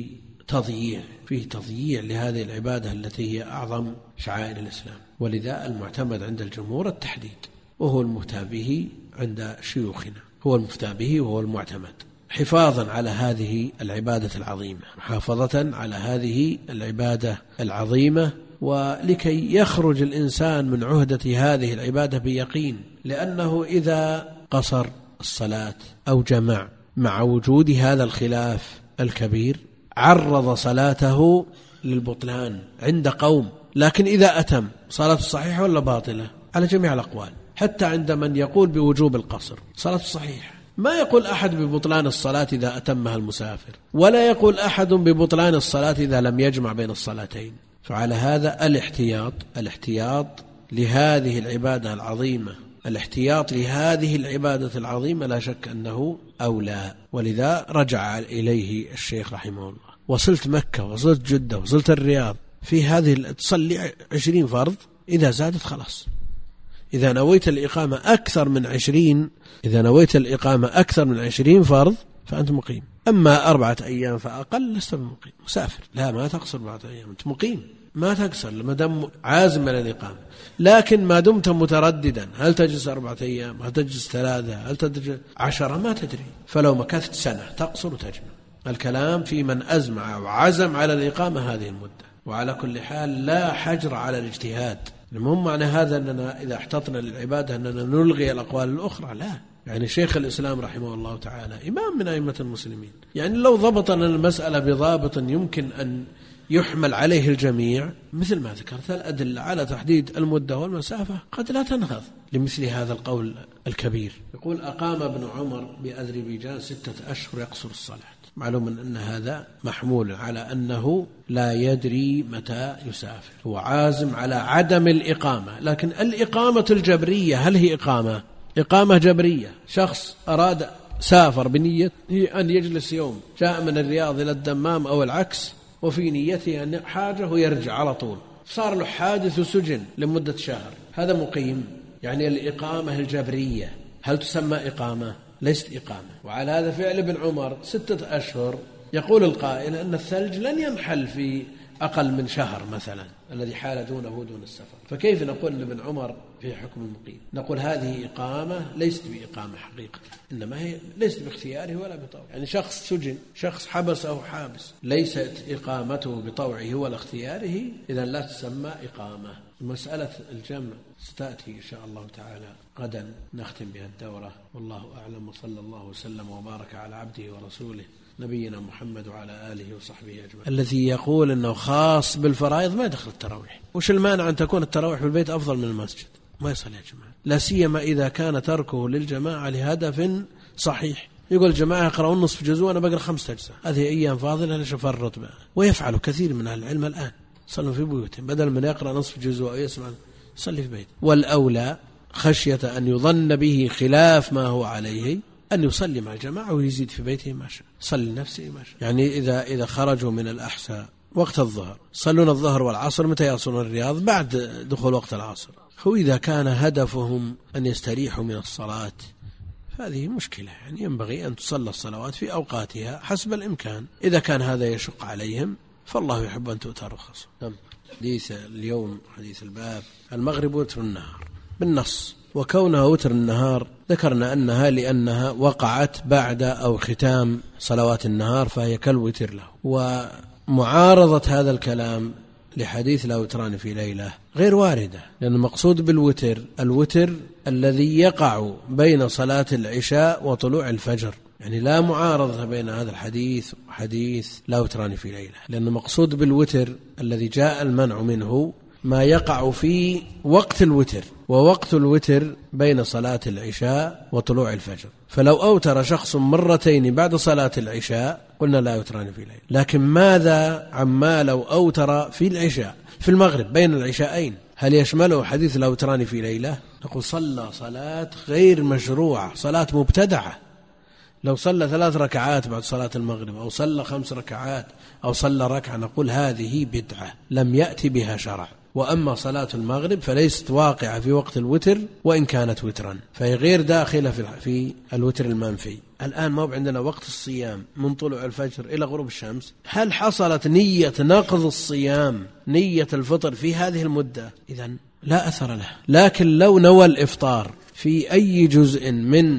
تضييع، فيه تضييع لهذه العبادة التي هي أعظم شعائر الإسلام. ولذا المعتمد عند الجمهور التحديد، وهو المفتى به عند شيوخنا، هو المفتى به وهو المعتمد، حفاظا على هذه العبادة العظيمة، محافظة على هذه العبادة العظيمة، ولكي يخرج الإنسان من عهدة هذه العبادة بيقين. لأنه إذا قصر الصلاة أو جمع مع وجود هذا الخلاف الكبير عرض صلاته للبطلان عند قوم. لكن إذا أتم صلاة صحيحة ولا باطلة على جميع الأقوال، حتى عند من يقول بوجوب القصر صلاة صحيحة. ما يقول أحد ببطلان الصلاة إذا أتمها المسافر، ولا يقول أحد ببطلان الصلاة إذا لم يجمع بين الصلاتين. فعلى هذا الاحتياط الاحتياط لهذه العبادة العظيمة الاحتياط لهذه العبادة العظيمة لا شك أنه أولى. ولذا رجع إليه الشيخ رحمه الله. وصلت مكة، وصلت جدة، وصلت الرياض، في هذه تصلي عشرين فرض، إذا زادت خلاص. إذا نويت الإقامة أكثر من عشرين إذا نويت الإقامة أكثر من عشرين فرض فأنت مقيم. أما أربعة أيام فأقل لست بمقيم، مسافر. لا، ما تقصر أربعة أيام، أنت مقيم، ما تقصر ما دام عازم على الإقامة. لكن ما دمت مترددا، هل تجلس أربعة أيام، هل تجلس ثلاثة، هل تجلس عشرة، ما تدري. فلو مكثت سنة تقصر وتجمع. الكلام في من أزمع وعزم على الإقامة هذه المدة. وعلى كل حال لا حجر على الاجتهاد. المهم معنى هذا أننا إذا احتطنا للعبادة أننا نلغي الأقوال الأخرى، لا. يعني شيخ الإسلام رحمه الله تعالى إمام من أئمة المسلمين، يعني لو ضبطنا المسألة بضابط يمكن أن يحمل عليه الجميع، مثل ما ذكرت الأدلة على تحديد المدة والمسافة قد لا تنهض لمثل هذا القول الكبير. يقول أقام ابن عمر بأذربيجان ستة أشهر يقصر الصلاة. معلوم أن هذا محمول على أنه لا يدري متى يسافر، هو عازم على عدم الإقامة. لكن الإقامة الجبرية هل هي إقامة إقامة جبرية؟ شخص أراد سافر بنية أن يجلس يوم، جاء من الرياض إلى الدمام أو العكس، وفي نيته أن حاجة ويرجع على طول، صار له حادث وسجن لمدة شهر، هذا مقيم. يعني الإقامة الجبرية هل تسمى إقامة؟ ليست إقامة. وعلى هذا فعل ابن عمر ستة أشهر. يقول القائل أن الثلج لن ينحل في أقل من شهر مثلا، الذي حال دونه دون السفر. فكيف نقول أن ابن عمر في حكم المقيم؟ نقول هذه إقامة ليست بإقامة حقيقة، إنما هي ليست باختياره ولا بطوعه. يعني شخص سجن، شخص حبس أو حابس، ليست إقامته بطوعه ولا اختياره، إذن لا تسمى إقامة. مسألة الجمع ستأتي إن شاء الله تعالى غدا، نختم بها الدورة. والله أعلم، وصلى الله وسلم وبارك على عبده ورسوله نبينا محمد وعلى آله وصحبه أجمعين. الذي يقول أنه خاص بالفرائض ما يدخل التراويح. وش المانع أن تكون التراويح في البيت أفضل من المسجد؟ ما يصل يا جماعة، لا سيما إذا كان تركه للجماعة لهدف صحيح. يقول الجماعة يقرأون نصف جزء وأنا بقرأ خمسة أجزاء، هذه أيام فاضلة ليش أفرط بها؟ ويفعل كثير من أهل العلم الآن، صلوا في بيوتهم بدل من يقرأ نصف جزء أو يسمع، صلي في بيت. والأولى خشية أن يظن به خلاف ما هو عليه أن يصلي مع الجماعة ويزيد في بيته ما شاء، صلي نفسه ما شاء. يعني إذا إذا خرجوا من الأحساء وقت الظهر، صلون الظهر والعصر متى يصلون الرياض؟ بعد دخول وقت العصر. هو إذا كان هدفهم أن يستريحوا من الصلاة هذه مشكلة، يعني ينبغي أن تصلى الصلوات في أوقاتها حسب الإمكان. إذا كان هذا يشق عليهم فالله يحب أن تؤتى رخصه. حديث اليوم، حديث الباب، المغرب وتر النهار بالنص، وكونها وتر النهار ذكرنا أنها لأنها وقعت بعد أو ختام صلوات النهار فهي كالوتر له. ومعارضة هذا الكلام لحديث لا وتران في ليلة غير واردة، لأن المقصود بالوتر الوتر الذي يقع بين صلاة العشاء وطلوع الفجر، يعني لا معارضة بين هذا الحديث وحديث لا وتران في ليلة، لأن المقصود بالوتر الذي جاء المنع منه ما يقع في وقت الوتر، ووقت الوتر بين صلاة العشاء وطلوع الفجر. فلو أوتر شخص مرتين بعد صلاة العشاء قلنا لا يوتران في ليلة. لكن ماذا عما لو أوتر في العشاء في المغرب بين العشاءين؟ هل يشمله حديث لا يوتران في ليلة؟ نقول صلى صلاة غير مشروعة، صلاة مبتدعة. لو صلى ثلاث ركعات بعد صلاة المغرب أو صلى خمس ركعات أو صلى ركعة نقول هذه بدعة لم يأتي بها شرع. وأما صلاة المغرب فليست واقعة في وقت الوتر وإن كانت وترا، فهي غير داخلة في الوتر المنفي. الآن ما عندنا وقت الصيام من طلوع الفجر إلى غروب الشمس، هل حصلت نية نقض الصيام نية الفطر في هذه المدة؟ إذن لا أثر له. لكن لو نوى الإفطار في أي جزء من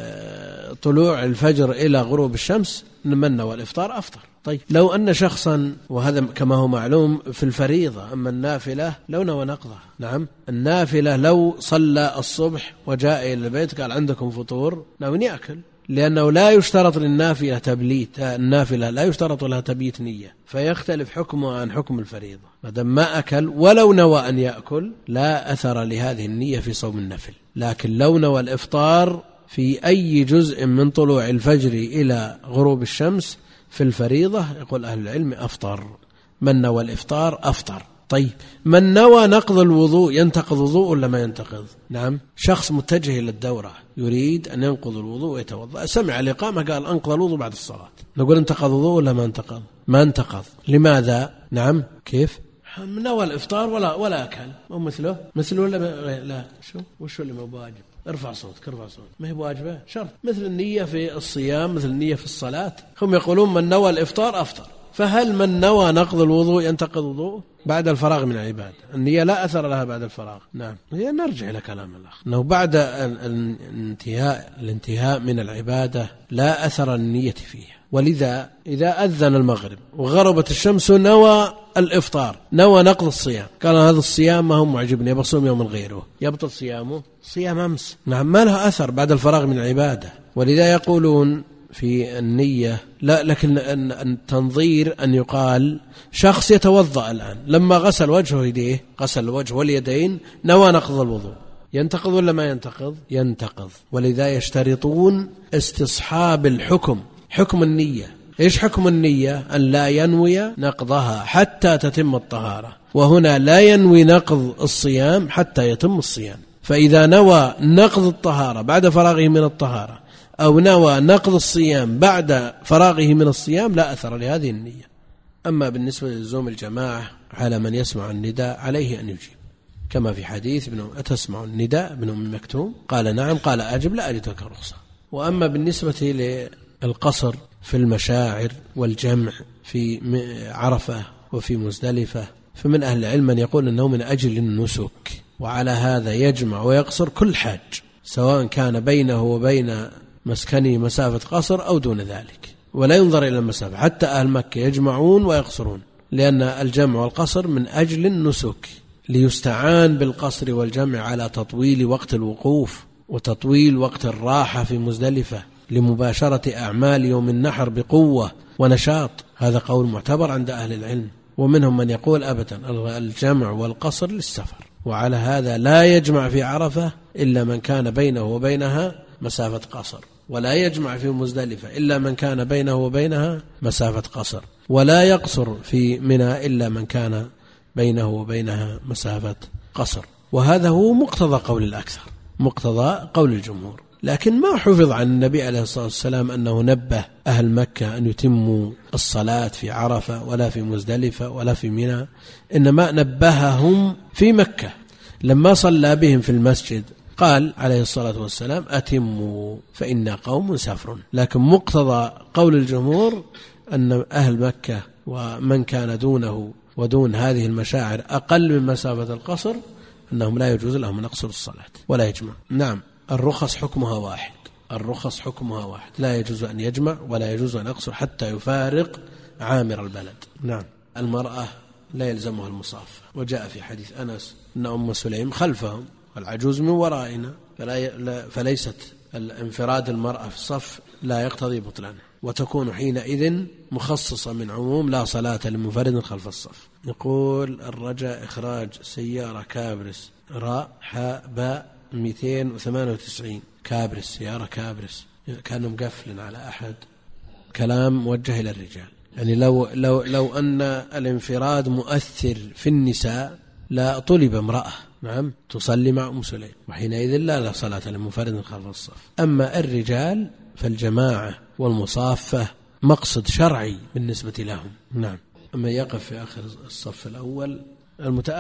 طلوع الفجر إلى غروب الشمس من نوى الإفطار أفطر. طيب لو أن شخصا، وهذا كما هو معلوم في الفريضة، أما النافلة لو نوى نقضها، نعم النافلة لو صلى الصبح وجاء إلى البيت قال عندكم فطور، ناوي يأكل، لأنه لا يشترط للنافلة تبليت، النافلة لا يشترط لها تبييت نية، فيختلف حكمه عن حكم الفريضة. مادام ما أكل ولو نوى أن يأكل لا أثر لهذه النية في صوم النفل. لكن لو نوى الإفطار في أي جزء من طلوع الفجر إلى غروب الشمس في الفريضة، يقول أهل العلم أفطر. من نوى الإفطار أفطر. طيب من نوى نقض الوضوء ينتقض وضوء ولا ما ينتقض؟ نعم، شخص متجه إلى الدورة يريد أن ينقض الوضوء ويتوضأ، سمع الإقامة قال أنقض الوضوء بعد الصلاة، نقول انتقض وضوء ولا ما انتقض؟ ما انتقض. لماذا؟ نعم كيف؟ نوى الإفطار ولا ولا أكل، أو مثله مثله ولا لا؟ شو وشو اللي ما بواجب؟ ارفع صوتك ارفع صوتك، ما هي بواجبة شرط، مثل النية في الصيام مثل النية في الصلاة. هم يقولون من نوى الإفطار أفطر. فهل من نوى نقض الوضوء ينتقض وضوءه بعد الفراغ من العبادة؟ النية لا أثر لها بعد الفراغ. نعم، هي نرجع إلى كلام الأخ أنه بعد الانتهاء الانتهاء من العبادة لا أثر النية فيها. ولذا إذا أذن المغرب وغربت الشمس نوى الإفطار، نوى نقض الصيام، قال هذا الصيام ما هو معجبني بصوم يوم غيره، يبطل صيامه صيام أمس. نعم، ما لها أثر بعد الفراغ من العبادة. ولذا يقولون في النية لا، لكن التنظير أن يقال شخص يتوضأ الآن، لما غسل وجهه ويديه، غسل الوجه واليدين، نوى نقض الوضوء، ينتقض ولا ما ينتقض؟ ينتقض. ولذا يشترطون استصحاب الحكم، حكم النية. إيش حكم النية؟ أن لا ينوي نقضها حتى تتم الطهارة، وهنا لا ينوي نقض الصيام حتى يتم الصيام. فإذا نوى نقض الطهارة بعد فراغه من الطهارة أو نوى نقض الصيام بعد فراغه من الصيام لا أثر لهذه النية. أما بالنسبة للزوم الجماعة على من يسمع النداء عليه أن يجيب، كما في حديث ابن أتسمع النداء ابن أم مكتوم قال نعم، قال أجب لا أجد لك رخصة. وأما بالنسبة للقصر في المشاعر والجمع في عرفة وفي مزدلفة، فمن أهل العلم من يقول أنه من أجل النسك، وعلى هذا يجمع ويقصر كل حاج، سواء كان بينه وبين مسكنه مسافة قصر أو دون ذلك، ولا ينظر إلى المسافة. حتى أهل مكة يجمعون ويقصرون، لأن الجمع والقصر من أجل النسك، ليستعان بالقصر والجمع على تطويل وقت الوقوف وتطويل وقت الراحة في مزدلفة لمباشرة أعمال يوم النحر بقوة ونشاط. هذا قول معتبر عند أهل العلم. ومنهم من يقول أبدا الجمع والقصر للسفر، وعلى هذا لا يجمع في عرفة إلا من كان بينه وبينها مسافة قصر، ولا يجمع في مزدلفة إلا من كان بينه وبينها مسافة قصر، ولا يقصر في منى إلا من كان بينه وبينها مسافة قصر. وهذا هو مقتضى قول الأكثر، مقتضى قول الجمهور. لكن ما حفظ عن النبي عليه الصلاة والسلام أنه نبه أهل مكة أن يتموا الصلاة في عرفة ولا في مزدلفة ولا في منى، إنما نبههم في مكة لما صلى بهم في المسجد، قال عليه الصلاة والسلام أتموا فإنا قوم سافر. لكن مقتضى قول الجمهور أن أهل مكة ومن كان دونه ودون هذه المشاعر أقل من مسافة القصر أنهم لا يجوز لهم أن يقصروا الصلاة ولا يجمع. نعم، الرخص حكمها واحد، الرخص حكمها واحد، لا يجوز أن يجمع ولا يجوز أن يقصر حتى يفارق عامر البلد. نعم، المرأة لا يلزمها المصافة، وجاء في حديث أنس أن أم سليم خلفهم والعجوز من ورائنا، فلا فليست الانفراد المرأة في الصف لا يقتضي بطلانه، وتكون حينئذ مخصصة من عموم لا صلاة لمنفرد خلف الصف. يقول الرجاء إخراج سيارة كابرس راء حاء باء مئتين وثمانية وتسعين كابرس، سيارة كابرس، كانوا مقفل على أحد. كلام موجه إلى الرجال، يعني لو, لو, لو أن الانفراد مؤثر في النساء لا طلب امرأة نعم تصلي مع أم سليم، وحينئذ لا لا صلاة لمنفرد خلف الصف. أما الرجال فالجماعة والمصافة مقصد شرعي بالنسبة لهم. نعم، أما يقف في آخر الصف الأول المتأخر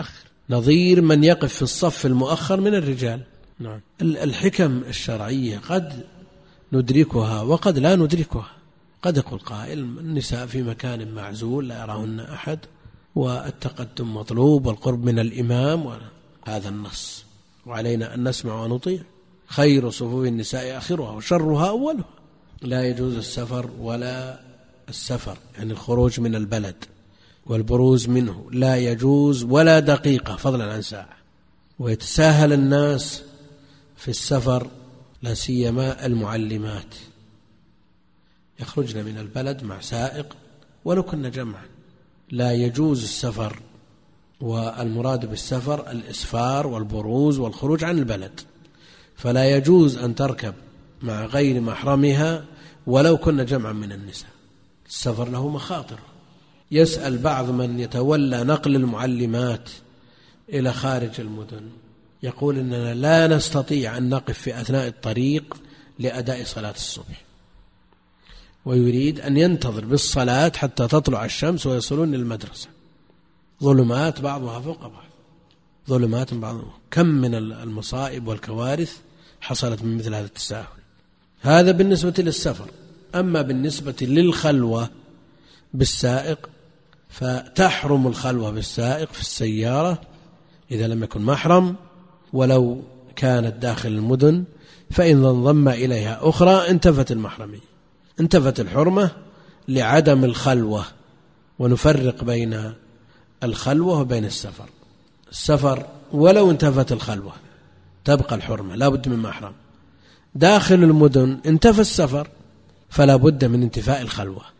نظير من يقف في الصف المؤخر من الرجال. نعم. الحكم الشرعية قد ندركها وقد لا ندركها. قد يقول قائل النساء في مكان معزول لا يراهن أحد والتقدم مطلوب والقرب من الإمام، هذا النص وعلينا أن نسمع ونطيع. خير صفوف النساء آخرها وشرها أولها. لا يجوز السفر ولا السفر يعني الخروج من البلد والبروز منه لا يجوز ولا دقيقة فضلا عن ساعة. ويتساهل الناس في السفر لا سيما المعلمات، يخرجن من البلد مع سائق ولو كنا جمعا. لا يجوز السفر، والمراد بالسفر الإسفار والبروز والخروج عن البلد، فلا يجوز أن تركب مع غير محرمها ولو كنا جمعا من النساء. السفر له مخاطر. يسأل بعض من يتولى نقل المعلمات إلى خارج المدن يقول إننا لا نستطيع أن نقف في أثناء الطريق لأداء صلاة الصبح، ويريد أن ينتظر بالصلاة حتى تطلع الشمس ويصلون للمدرسة. ظلمات بعضها فوق بعض، ظلمات بعضها. كم من المصائب والكوارث حصلت من مثل هذا التساهل. هذا بالنسبة للسفر. أما بالنسبة للخلوة بالسائق فتحرم الخلوة بالسائق في السيارة إذا لم يكن محرم، ولو كانت داخل المدن فإن انضم إليها أخرى انتفت المحرمية، انتفت الحرمة لعدم الخلوة. ونفرق بين الخلوة وبين السفر. السفر ولو انتفت الخلوة تبقى الحرمة، لا بد من محرم. داخل المدن انتفى السفر فلا بد من انتفاء الخلوة.